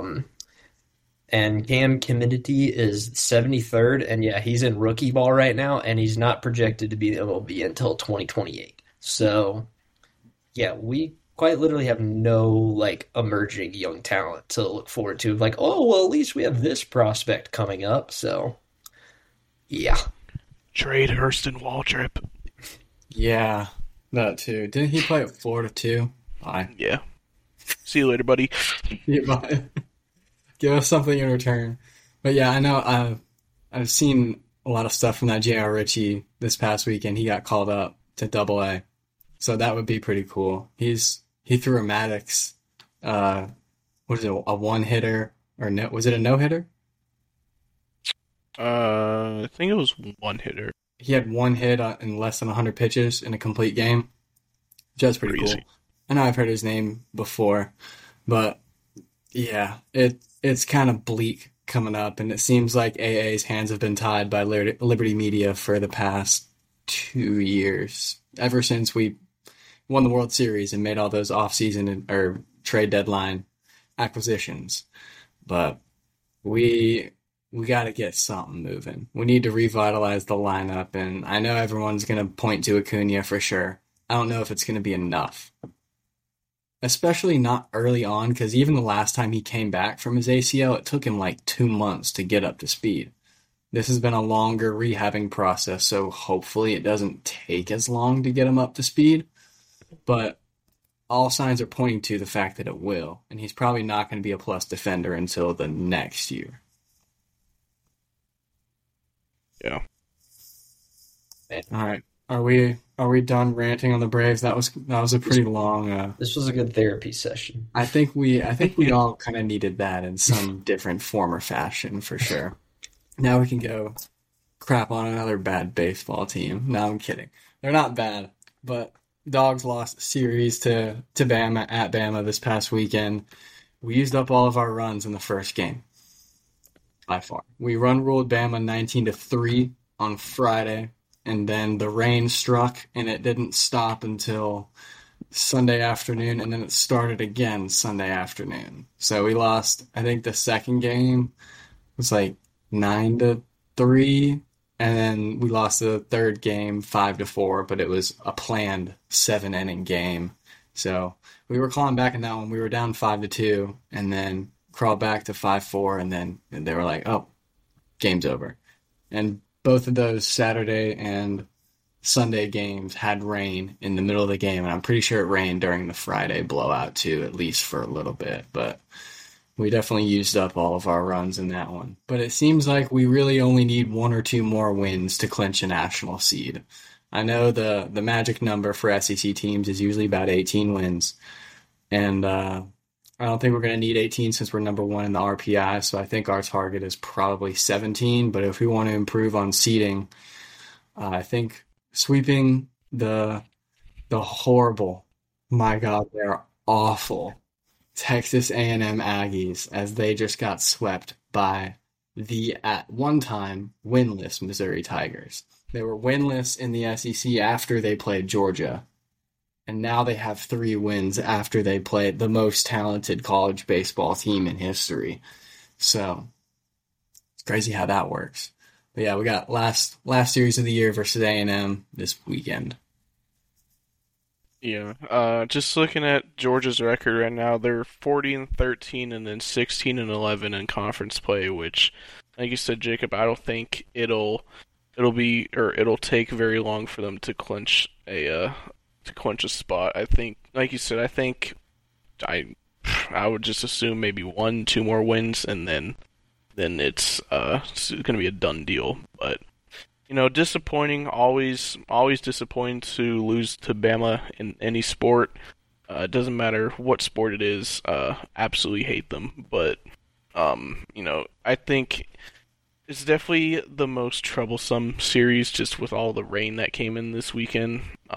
And Cam Inity is 73rd, and yeah, he's in rookie ball right now, and he's not projected to be the MLB until 2028. So, yeah, we quite literally have no like emerging young talent to look forward to. Like, oh well, at least we have this prospect coming up. So, yeah. Trade Hurston Waldrop. Yeah, that too. Didn't he play at Florida too? Bye. Yeah. See you later, buddy. Bye. Give us something in return. But yeah, I know I've seen a lot of stuff from that J.R. Ritchie this past weekend. He got called up to Double A, so that would be pretty cool. He threw a Maddox, what is it, a one hitter or no? Was it a no hitter? I think it was one hitter. He had one hit in less than 100 pitches in a complete game. That's pretty cool. Crazy. I know I've heard his name before, but yeah, it's kind of bleak coming up, and it seems like AA's hands have been tied by Liberty Media for the past 2 years, ever since we won the World Series and made all those off-season or trade deadline acquisitions. But we got to get something moving. We need to revitalize the lineup, and I know everyone's going to point to Acuna for sure. I don't know if it's going to be enough. Especially not early on, because even the last time he came back from his ACL, it took him like 2 months to get up to speed. This has been a longer rehabbing process, so hopefully it doesn't take as long to get him up to speed. But all signs are pointing to the fact that it will, and he's probably not going to be a plus defender until the next year. Yeah. All right. Are we done ranting on the Braves? That was a pretty long. This was a good therapy session. I think we all kind of needed that in some different form or fashion for sure. Now we can go crap on another bad baseball team. No, I'm kidding. They're not bad, but Dogs lost a series to Bama at Bama this past weekend. We used up all of our runs in the first game. By far. We ruled Bama 19-3 on Friday. And then the rain struck, and it didn't stop until Sunday afternoon, and then it started again Sunday afternoon. So we lost, I think the second game was like 9-3, and then we lost the third game 5-4, but it was a planned 7-inning game. So we were clawing back in that one. We were down 5-2, and then crawled back to 5-4, and then they were like, oh, game's over. And both of those Saturday and Sunday games had rain in the middle of the game, and I'm pretty sure it rained during the Friday blowout too, at least for a little bit. But we definitely used up all of our runs in that one. But it seems like we really only need 1 or 2 more wins to clinch a national seed. I know the magic number for SEC teams is usually about 18 wins, and I don't think we're going to need 18 since we're number 1 in the RPI, so I think our target is probably 17. But if we want to improve on seeding, I think sweeping the horrible, my God, they're awful Texas A&M Aggies, as they just got swept by the, at one time, winless Missouri Tigers. They were winless in the SEC after they played Georgia. And now they have 3 wins after they played the most talented college baseball team in history. So it's crazy how that works. But yeah, we got last series of the year versus A&M this weekend. Yeah. Just looking at Georgia's record right now, they're 40-13 and then 16-11 in conference play, which, like you said, Jacob, I don't think it'll take very long for them to clinch a spot. I think, like you said, I would just assume maybe 1-2 more wins, and then it's going to be a done deal. But disappointing. Always disappointing to lose to Bama in any sport. It doesn't matter what sport it is. Absolutely hate them. But I think it's definitely the most troublesome series, just with all the rain that came in this weekend.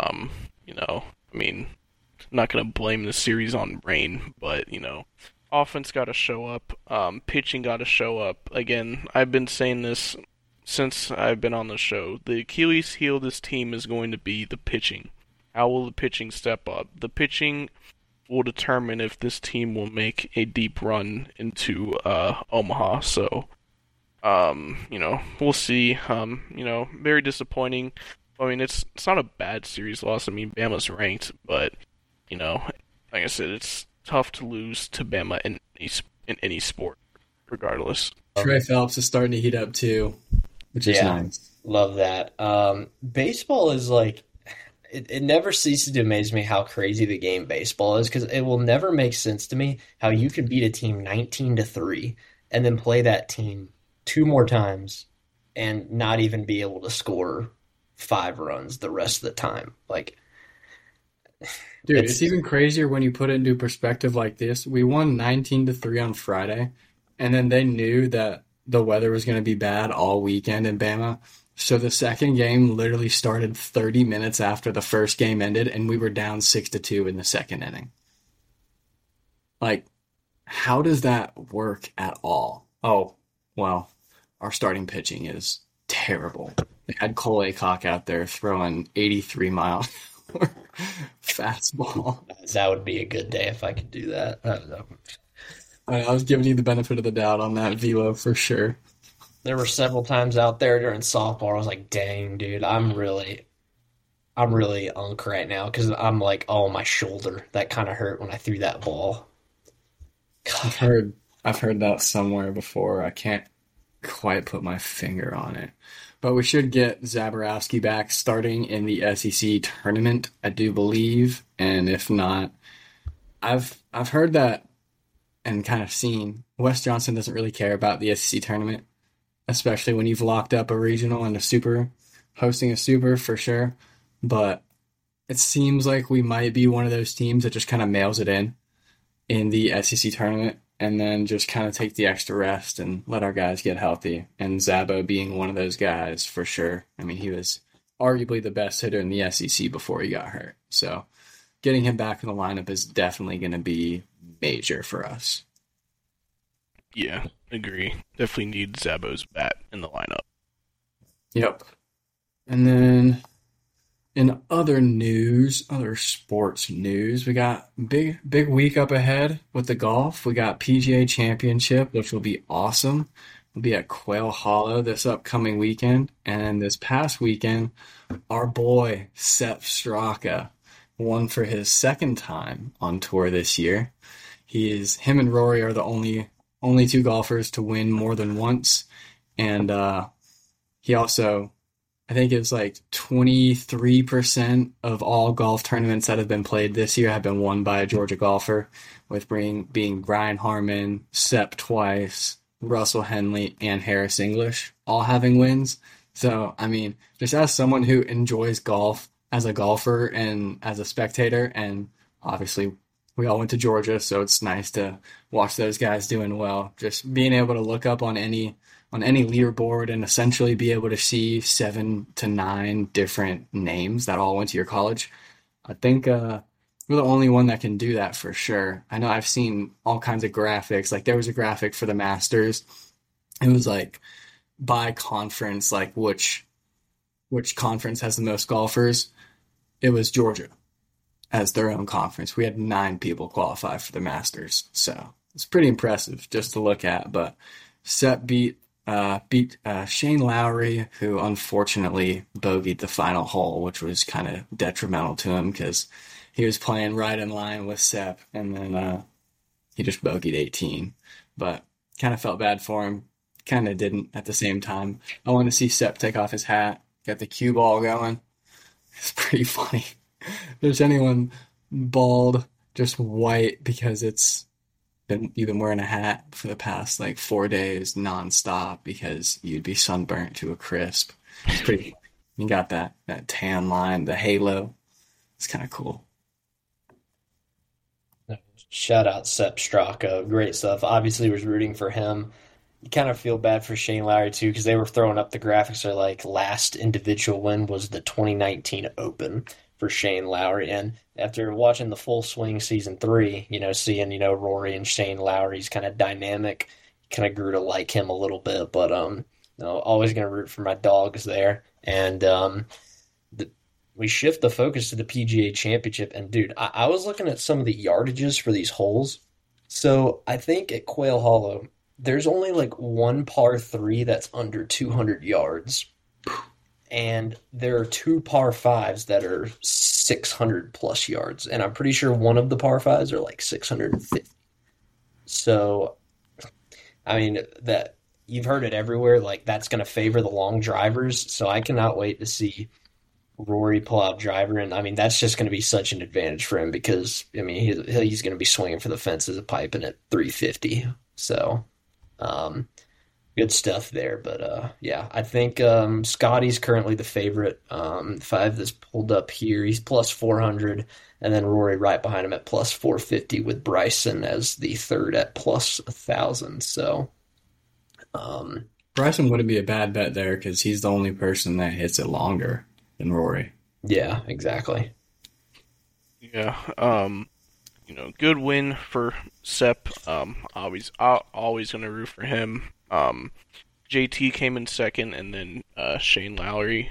I'm not going to blame the series on rain, but, offense got to show up. Pitching got to show up. Again, I've been saying this since I've been on the show. The Achilles heel of this team is going to be the pitching. How will the pitching step up? The pitching will determine if this team will make a deep run into Omaha. So, we'll see. Very disappointing. It's not a bad series loss. Bama's ranked, but like I said, it's tough to lose to Bama in any sport, regardless. Trey Phelps is starting to heat up too, which is nice. Love that. Baseball is like, it never ceases to amaze me how crazy the game baseball is, because it will never make sense to me how you can beat a team 19-3 and then play that team 2 more times and not even be able to score 5 runs the rest of the time. Like Dude, it's it's even crazier when you put it into perspective like this. We won 19-3 on Friday, and then they knew that the weather was going to be bad all weekend in Bama. So the second game literally started 30 minutes after the first game ended, and we were down 6-2 in the second inning. Like, how does that work at all? Oh, well, our starting pitching is terrible. They had Cole Acock out there throwing 83 mile an hour fastball. that would be a good day if I could do that. I was giving you the benefit of the doubt on that velo for sure. There were several times out there during softball. I was like, "Dang, dude, I'm really unk right now because I'm like, oh, my shoulder that kind of hurt when I threw that ball." I've God, heard I've heard that somewhere before. I can't quite put my finger on it. But we should get Zaborowski back starting in the SEC tournament, I do believe. And if not, I've heard that and kind of seen Wes Johnson doesn't really care about the SEC tournament, especially when you've locked up a regional and a super, hosting a super for sure. But it seems like we might be one of those teams that just kind of mails it in the SEC tournament and then just kind of take the extra rest and let our guys get healthy. And Zabo being one of those guys for sure. I mean, he was arguably the best hitter in the SEC before he got hurt. So getting him back in the lineup is definitely going to be major for us. Yeah, agree. Definitely need Zabo's bat in the lineup. Yep. And then in other news, other sports news, we got big week up ahead with the golf. We got PGA Championship, which will be awesome. We'll be at Quail Hollow this upcoming weekend. And then this past weekend, our boy Sepp Straka won for his second time on tour this year. Him and Rory are the only two golfers to win more than once. And he also, I think it's like 23% of all golf tournaments that have been played this year have been won by a Georgia golfer, with being Brian Harman, Sepp twice, Russell Henley, and Harris English all having wins. So, I mean, just as someone who enjoys golf as a golfer and as a spectator, and obviously we all went to Georgia, so it's nice to watch those guys doing well. Just being able to look up on any leaderboard and essentially be able to see 7 to 9 different names that all went to your college. I think we're the only one that can do that for sure. I know I've seen all kinds of graphics. Like there was a graphic for the Masters. It was like by conference, like which conference has the most golfers. It was Georgia as their own conference. We had 9 people qualify for the Masters. So it's pretty impressive just to look at. But Sepp beat Shane Lowry, who unfortunately bogeyed the final hole, which was kind of detrimental to him because he was playing right in line with Sepp, and then he just bogeyed 18. But kind of felt bad for him. Kind of didn't at the same time. I want to see Sepp take off his hat, get the cue ball going. It's pretty funny. If there's anyone bald, just white, because you've been wearing a hat for the past like 4 days nonstop because you'd be sunburnt to a crisp. It's pretty. You got that tan line, the halo. It's kind of cool. shout out Sepp Straka, great stuff. Obviously, was rooting for him. You kind of feel bad for Shane Lowry too because they were throwing up the graphics. Are like last individual win was the 2019 Open for Shane Lowry, and after watching the Full Swing season 3, seeing Rory and Shane Lowry's kind of dynamic, kind of grew to like him a little bit. But always gonna root for my dogs there, and we shift the focus to the PGA Championship. And dude, I was looking at some of the yardages for these holes. So I think at Quail Hollow, there's only like one par 3 that's under 200 yards. And there are 2 par 5s that are 600 plus yards. And I'm pretty sure one of the par 5s are like 650. So, I mean, that you've heard it everywhere. Like that's going to favor the long drivers. So I cannot wait to see Rory pull out driver. And I mean, that's just going to be such an advantage for him because, I mean, he's going to be swinging for the fences of piping at 350. So, Good stuff there. But yeah, I think Scotty's currently the favorite. If I have this pulled up here, he's plus 400, and then Rory right behind him at plus 450 with Bryson as the third at plus 1,000. So, um, Bryson wouldn't be a bad bet there because he's the only person that hits it longer than Rory. yeah, exactly. Yeah. Good win for Sep. Always gonna root for him. JT came in second, and then Shane Lowry.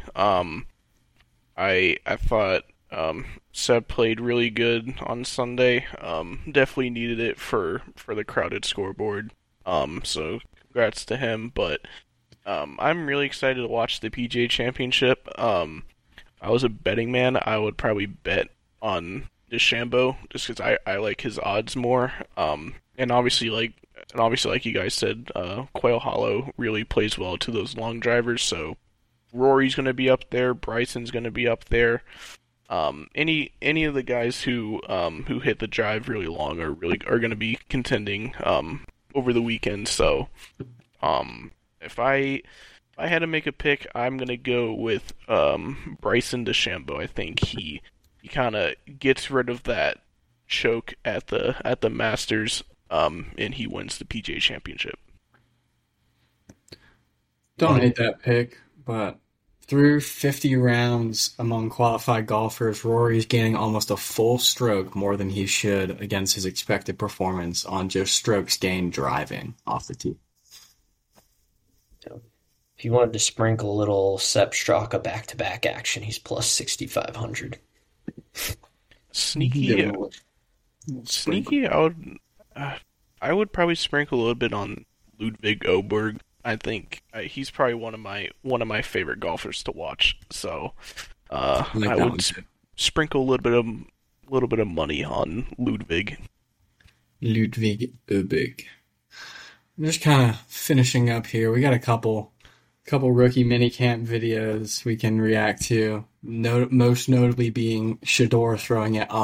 I thought Seb played really good on Sunday. Definitely needed it for the crowded scoreboard. So congrats to him. But I'm really excited to watch the PGA Championship. If I was a betting man, I would probably bet on DeChambeau just because I like his odds more. And obviously like you guys said, Quail Hollow really plays well to those long drivers. So Rory's going to be up there. Bryson's going to be up there. Any of the guys who hit the drive really long are going to be contending over the weekend. So if I had to make a pick, I'm going to go with Bryson DeChambeau. I think he kind of gets rid of that choke at the Masters, and he wins the PGA Championship. Don't hate that pick, but through 50 rounds among qualified golfers, Rory's gaining almost a full stroke more than he should against his expected performance on just strokes gained driving off the tee. If you wanted to sprinkle a little Sepp Straka back-to-back action, he's plus 6,500. Sneaky, Yeah. sneaky. I would probably sprinkle a little bit on Ludwig Oberg. I think he's probably one of my favorite golfers to watch. So I like I that would one too. sprinkle a little bit of money on Ludwig. Ludwig Oberg. Just kind of finishing up here. We got a couple rookie minicamp videos we can react to. Most notably being Shador throwing at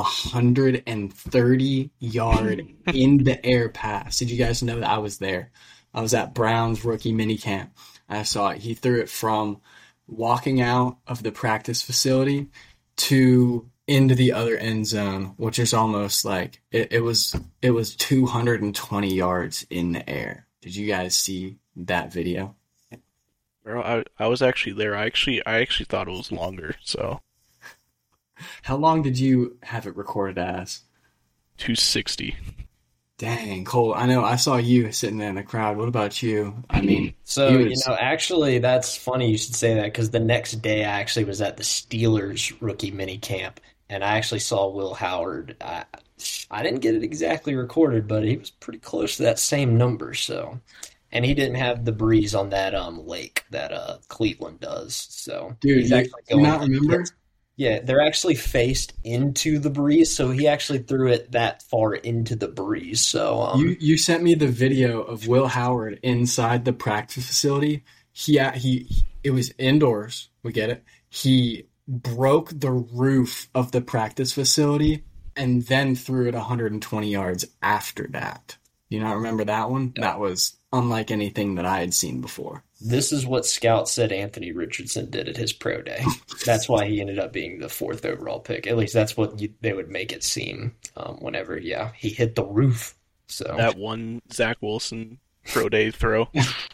130-yard in the air pass. Did you guys know that I was there? I was at Brown's rookie minicamp. I saw it. He threw it from walking out of the practice facility to into the other end zone, which is almost like it was 220 yards in the air. Did you guys see that video? Bro, I was actually there. I actually thought it was longer. So How long did you have it recorded as? 260. Dang, Cole, I know I saw you sitting there in the crowd. What about you? I mean, So, he was actually, that's funny you should say that because the next day I actually was at the Steelers rookie mini camp and I actually saw Will Howard. I didn't get it exactly recorded, but he was pretty close to that same number. So, and he didn't have the breeze on that lake that Cleveland does. So dude, he's you, actually you not remember? Yeah, they're actually faced into the breeze, so he actually threw it that far into the breeze. So You sent me the video of Will Howard inside the practice facility. It was indoors. We get it. He broke the roof of the practice facility and then threw it 120 yards after that. You not remember that one? Yeah. That was unlike anything that I had seen before. this is what Scout said Anthony Richardson did at his pro day. That's why he ended up being the 4th overall pick. At least that's what they would make it seem whenever, he hit the roof. So That one Zach Wilson pro day throw.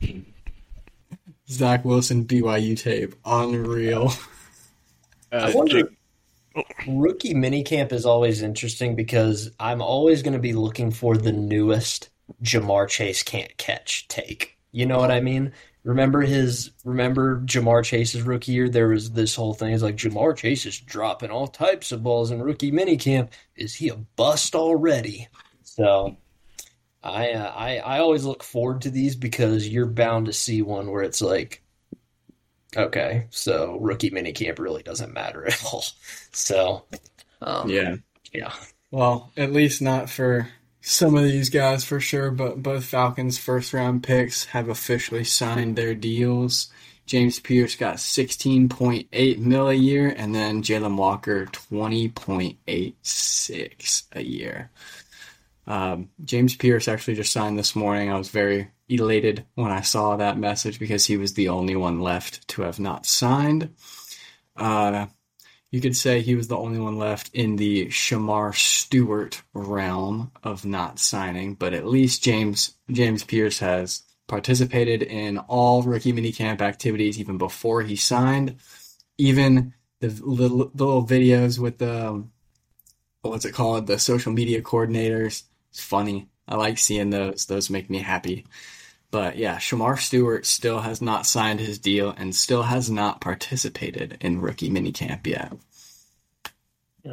Zach Wilson BYU tape, unreal. I wonder. Jake, Rookie minicamp is always interesting because I'm always going to be looking for the newest Jamar Chase can't catch take. You know what I mean? Remember Jamar Chase's rookie year? There was this whole thing. It's like Jamar Chase is dropping all types of balls in rookie minicamp. Is he a bust already? So I always look forward to these because you're bound to see one where it's like, okay, so rookie minicamp really doesn't matter at all. So, Yeah. yeah. Well, at least not for some of these guys for sure, but both Falcons' first-round picks have officially signed their deals. James Pierce got $16.8 million a year, and then Jalen Walker $20.86 a year. James Pierce actually just signed this morning. I was very, elated when I saw that message because he was the only one left to have not signed. You could say he was the only one left in the Shamar Stewart realm of not signing, but at least James Pierce has participated in all rookie minicamp activities even before he signed. Even the little videos with the, what's it called, the social media coordinators. It's funny. I like seeing those. Those make me happy. But yeah, Shamar Stewart still has not signed his deal and still has not participated in rookie minicamp yet. Yeah.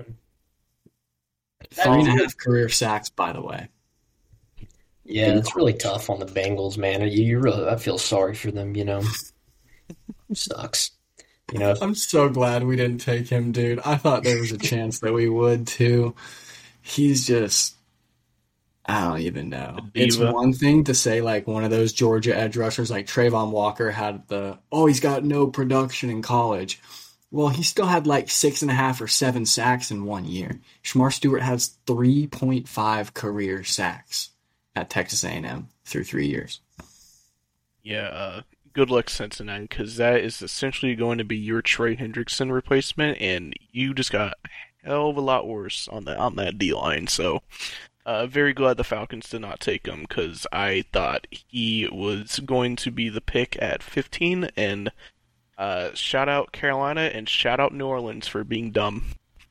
3.5 career sacks, by the way. Yeah, it's really tough on the Bengals, man. I feel sorry for them, you know. Sucks. You know, I'm so glad we didn't take him, dude. I thought there was a chance that we would too. He's just, I don't even know. It's one thing to say like one of those Georgia edge rushers like Trayvon Walker had he's got no production in college. Well, he still had like 6.5 or 7 sacks in 1 year. Shamar Stewart has 3.5 career sacks at Texas A&M through 3 years. Yeah, good luck, Cincinnati, because that is essentially going to be your Trey Hendrickson replacement, and you just got a hell of a lot worse on that D-line. So, very glad the Falcons did not take him, because I thought he was going to be the pick at 15, and shout out Carolina and shout out New Orleans for being dumb.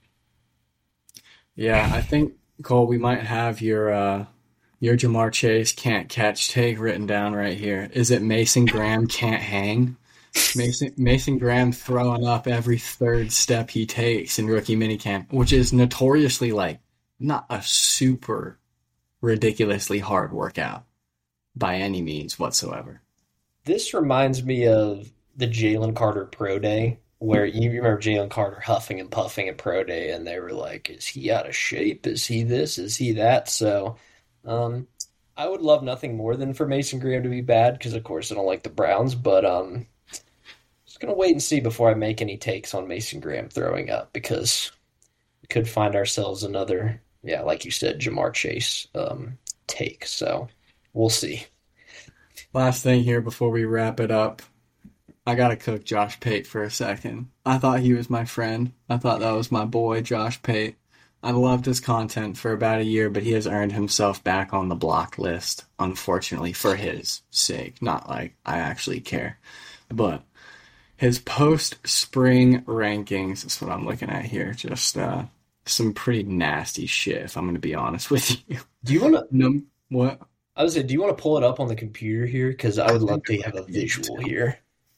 Yeah, I think, Cole, we might have your Ja'Marr Chase can't catch take written down right here. Is it Mason Graham can't hang? Mason Graham throwing up every third step he takes in rookie minicamp, which is notoriously like not a super ridiculously hard workout by any means whatsoever. this reminds me of the Jalen Carter Pro Day, where you remember Jalen Carter huffing and puffing at Pro Day, and they were like, is he out of shape? Is he this? Is he that? So I would love nothing more than for Mason Graham to be bad, because of course I don't like the Browns, but just going to wait and see before I make any takes on Mason Graham throwing up, because we could find ourselves another, yeah, like you said, Ja'Marr Chase take. So we'll see. Last thing here before we wrap it up. I gotta cook Josh Pate for a second. I thought he was my friend. I thought that was my boy, Josh Pate. I loved his content for about a year, but he has earned himself back on the block list, unfortunately, for his sake. Not like I actually care. But his post-spring rankings is what I'm looking at here. Just some pretty nasty shit, if I'm going to be honest with you. Do you want to... What? I was saying, do you want to pull it up on the computer here? Because I would love to have a visual here.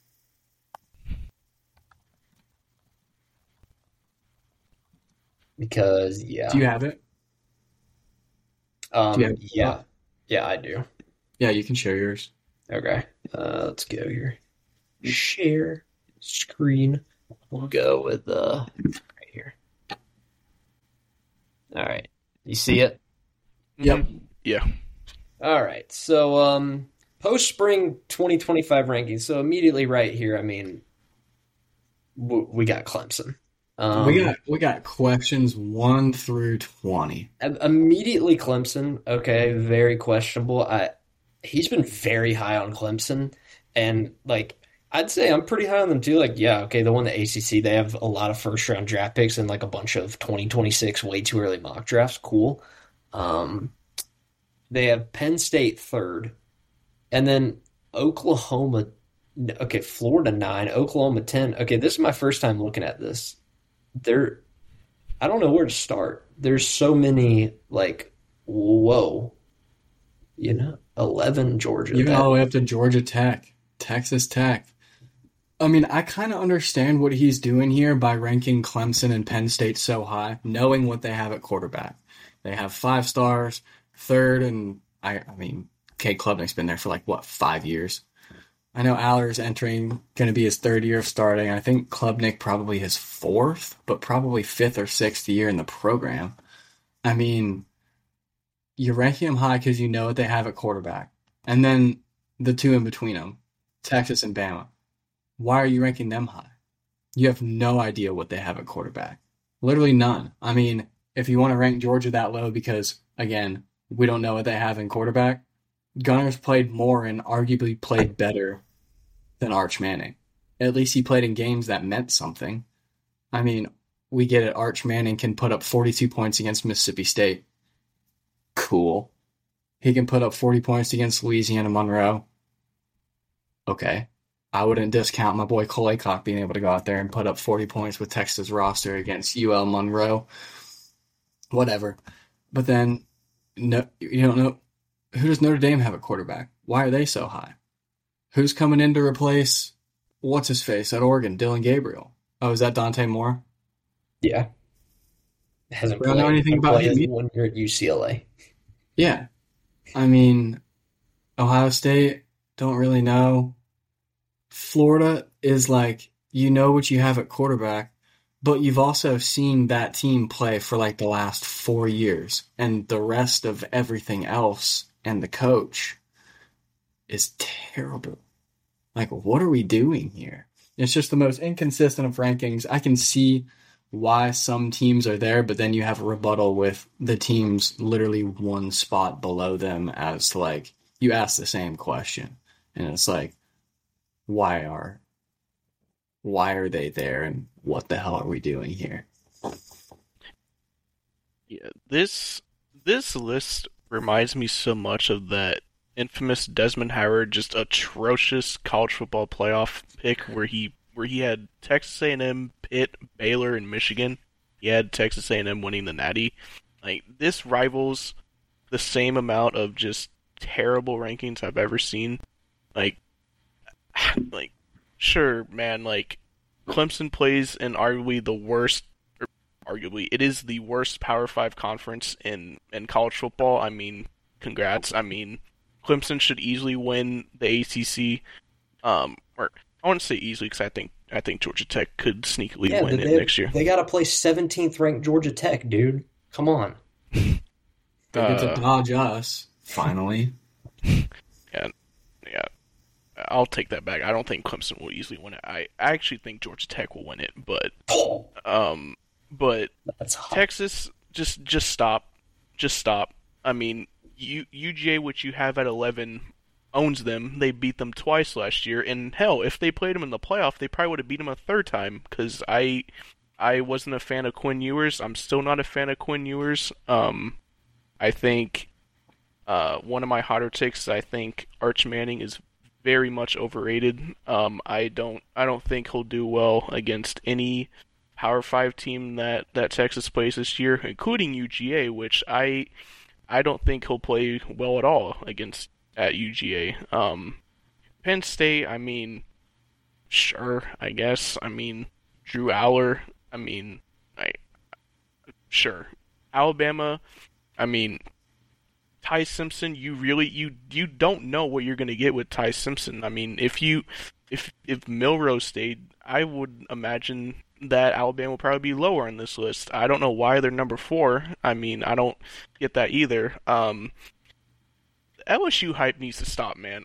Because, yeah. Do you have it? Yeah. Yeah, I do. Yeah, you can share yours. Okay. Let's go here. Share screen. We'll go with right here. All right. You see it? Yep. Yeah. All right. So, post-spring 2025 rankings. So, immediately right here, I mean, we got Clemson. We got questions 1 through 20. Immediately Clemson, okay, very questionable. He's been very high on Clemson, and like I'd say I'm pretty high on them too. Like, yeah, okay, they won the ACC. They have a lot of first round draft picks and like a bunch of 2026 way too early mock drafts. Cool. They have Penn State third, and then Oklahoma. Okay, Florida 9, Oklahoma 10. Okay, this is my first time looking at this. I don't know where to start. There's so many, like, whoa, 11 Georgia. Even all the way up to Georgia Tech, Texas Tech. I mean, I kind of understand what he's doing here by ranking Clemson and Penn State so high, knowing what they have at quarterback. They have 5 stars, third, and I mean, Cade Klubnik's been there for like, 5 years? I know Aller's going to be his 3rd year of starting. I think Klubnik probably his 4th, but probably 5th or 6th year in the program. I mean, you're ranking them high because you know what they have at quarterback. And then the two in between them, Texas and Bama. Why are you ranking them high? You have no idea what they have at quarterback. Literally none. I mean, if you want to rank Georgia that low because, again, we don't know what they have in quarterback, Gunners played more and arguably played better than Arch Manning. At least he played in games that meant something. I mean, we get it. Arch Manning can put up 42 points against Mississippi State. Cool. He can put up 40 points against Louisiana Monroe. Okay. I wouldn't discount my boy Cole Aycock being able to go out there and put up 40 points with Texas roster against UL Monroe. Whatever. But then, no, you don't know. Who does Notre Dame have at quarterback? Why are they so high? Who's coming in to replace what's-his-face at Oregon, Dylan Gabriel? Oh, is that Dante Moore? Yeah. Hasn't We don't know anything about him either. 1 year at UCLA. Yeah. I mean, Ohio State, don't really know. Florida is like, you know what you have at quarterback, but you've also seen that team play for like the last 4 years, and the rest of everything else and the coach is terrible. Like, what are we doing here? It's just the most inconsistent of rankings. I can see why some teams are there, but then you have a rebuttal with the teams literally one spot below them as like, you ask the same question. And it's like, why are they there and what the hell are we doing here? Yeah, this list reminds me so much of that infamous Desmond Howard just atrocious college football playoff pick where he had Texas A&M, Pitt, Baylor, and Michigan. He had Texas A&M winning the Natty. Like, this rivals the same amount of just terrible rankings I've ever seen. Like, sure, man, like, Clemson plays in arguably the worst, or arguably, it is the worst Power 5 conference in college football. I mean, congrats. I mean, Clemson should easily win the ACC, or I wouldn't say easily because I think Georgia Tech could sneakily win it next year. They got to play 17th ranked Georgia Tech, dude. Come on. They get to dodge us, finally. Yeah. I'll take that back. I don't think Clemson will easily win it. I actually think Georgia Tech will win it, but That's hot. Texas, just stop. Just stop. I mean, UGA, which you have at 11, owns them. They beat them twice last year, and hell, if they played them in the playoff, they probably would have beat them a third time, because I wasn't a fan of Quinn Ewers. I'm still not a fan of Quinn Ewers. I think one of my hotter takes, I think Arch Manning is very much overrated. I don't think he'll do well against any Power 5 team that Texas plays this year, including UGA, which I don't think he'll play well at all against at UGA. Penn State, I mean, sure, I guess. I mean, Drew Aller, I mean, sure. Alabama, I mean, Ty Simpson, you don't know what you're going to get with Ty Simpson. I mean, if Milrose stayed, I would imagine that Alabama will probably be lower on this list. I don't know why they're number 4. I mean, I don't get that either. LSU hype needs to stop, man.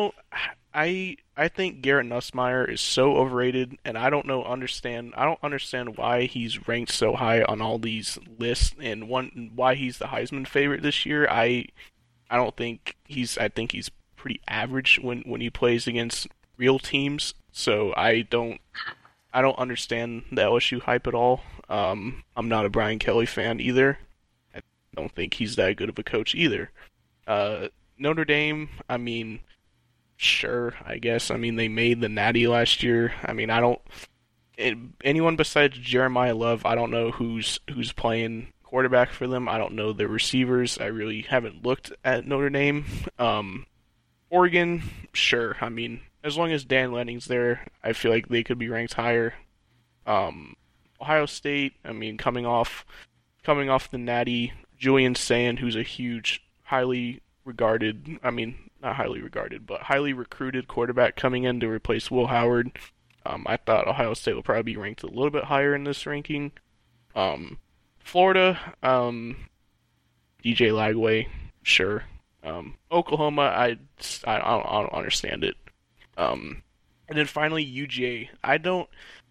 I think Garrett Nussmeier is so overrated, and I don't understand why he's ranked so high on all these lists, and why he's the Heisman favorite this year. I think he's pretty average when he plays against real teams. So I don't understand the LSU hype at all. I'm not a Brian Kelly fan either. I don't think he's that good of a coach either. Notre Dame, I mean, sure, I guess. I mean, they made the Natty last year. I mean, anyone besides Jeremiah Love, I don't know who's playing quarterback for them. I don't know their receivers. I really haven't looked at Notre Dame. Oregon, sure. I mean, as long as Dan Lanning's there, I feel like they could be ranked higher. Ohio State, I mean, coming off the Natty, Julian Sayin, who's a huge, highly regarded, I mean, not highly regarded, but highly recruited quarterback coming in to replace Will Howard. I thought Ohio State would probably be ranked a little bit higher in this ranking. Florida, DJ Lagway, sure. Oklahoma, I don't understand it. And then finally UGA. I don't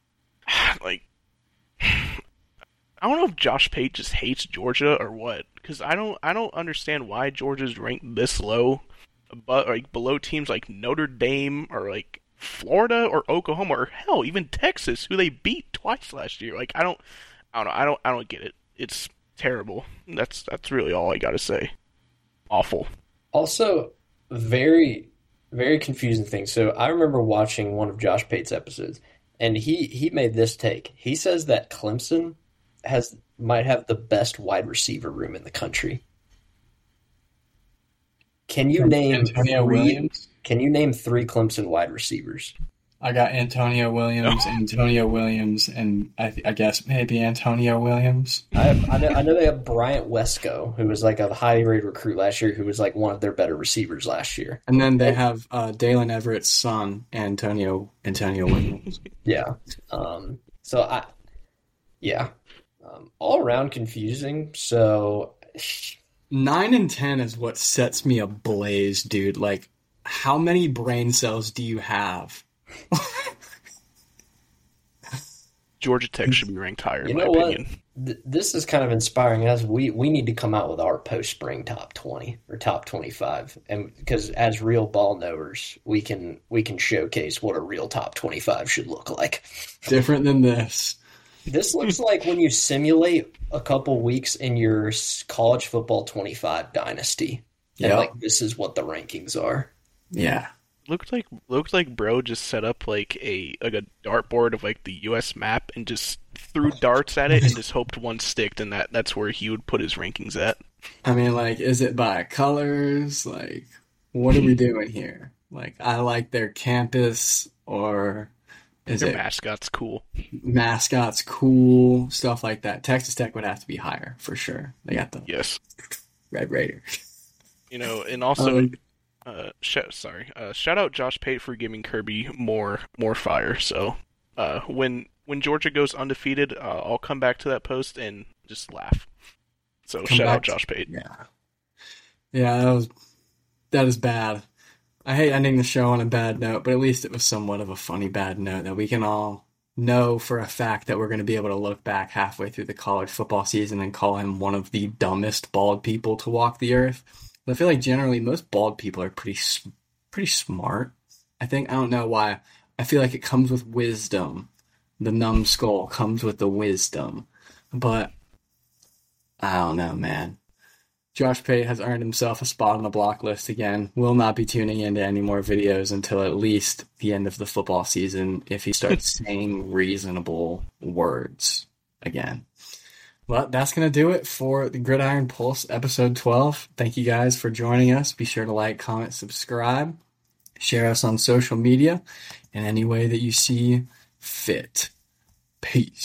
know if Josh Pate just hates Georgia or what, because I don't understand why Georgia's ranked this low. but like below teams like Notre Dame or like Florida or Oklahoma or hell even Texas, who they beat twice last year. Like I don't know, I don't get it. It's terrible. That's really all I gotta say. Awful. Also, very, very confusing thing. So I remember watching one of Josh Pate's episodes, and he made this take. He says that Clemson might have the best wide receiver room in the country. Can you name Antonio three? Williams. Can you name three Clemson wide receivers? I got Antonio Williams, and I guess maybe Antonio Williams. I know they have Bryant Wesco, who was like a highly rated recruit last year, who was like one of their better receivers last year. And then they have Dalen Everett's son, Antonio Williams. Yeah. Yeah. All around confusing. So 9 and 10 is what sets me ablaze, dude. Like, how many brain cells do you have? Georgia Tech should be ranked higher, you in know my what? opinion. This is kind of inspiring us. We need to come out with our post spring top 20 or top 25, and because as real ball knowers, we can showcase what a real top 25 should look like. Different than this. This looks like when you simulate a couple weeks in your college football 25 dynasty, and Yep. like this is what the rankings are. Yeah. Looked like bro just set up like a dartboard of like the U.S. map and just threw darts at it and just hoped one sticked, and that's where he would put his rankings at. I mean, like, is it by colors? Like, what are we doing here? Like, I like their campus, or is Their it mascot's cool. mascots cool, stuff like that? Texas Tech would have to be higher for sure. They got the Yes, Red Raider. and also shout out Josh Pate for giving Kirby more fire. So when Georgia goes undefeated, I'll come back to that post and just laugh. So Come shout out back to- Josh Pate. Yeah, that is bad. I hate ending the show on a bad note, but at least it was somewhat of a funny bad note that we can all know for a fact that we're going to be able to look back halfway through the college football season and call him one of the dumbest bald people to walk the earth. But I feel like generally most bald people are pretty smart. I don't know why. I feel like it comes with wisdom. The numbskull comes with the wisdom. But I don't know, man. Josh Pate has earned himself a spot on the block list again. Will not be tuning into any more videos until at least the end of the football season if he starts saying reasonable words again. Well, that's going to do it for the Gridiron Pulse episode 12. Thank you guys for joining us. Be sure to like, comment, subscribe. Share us on social media in any way that you see fit. Peace.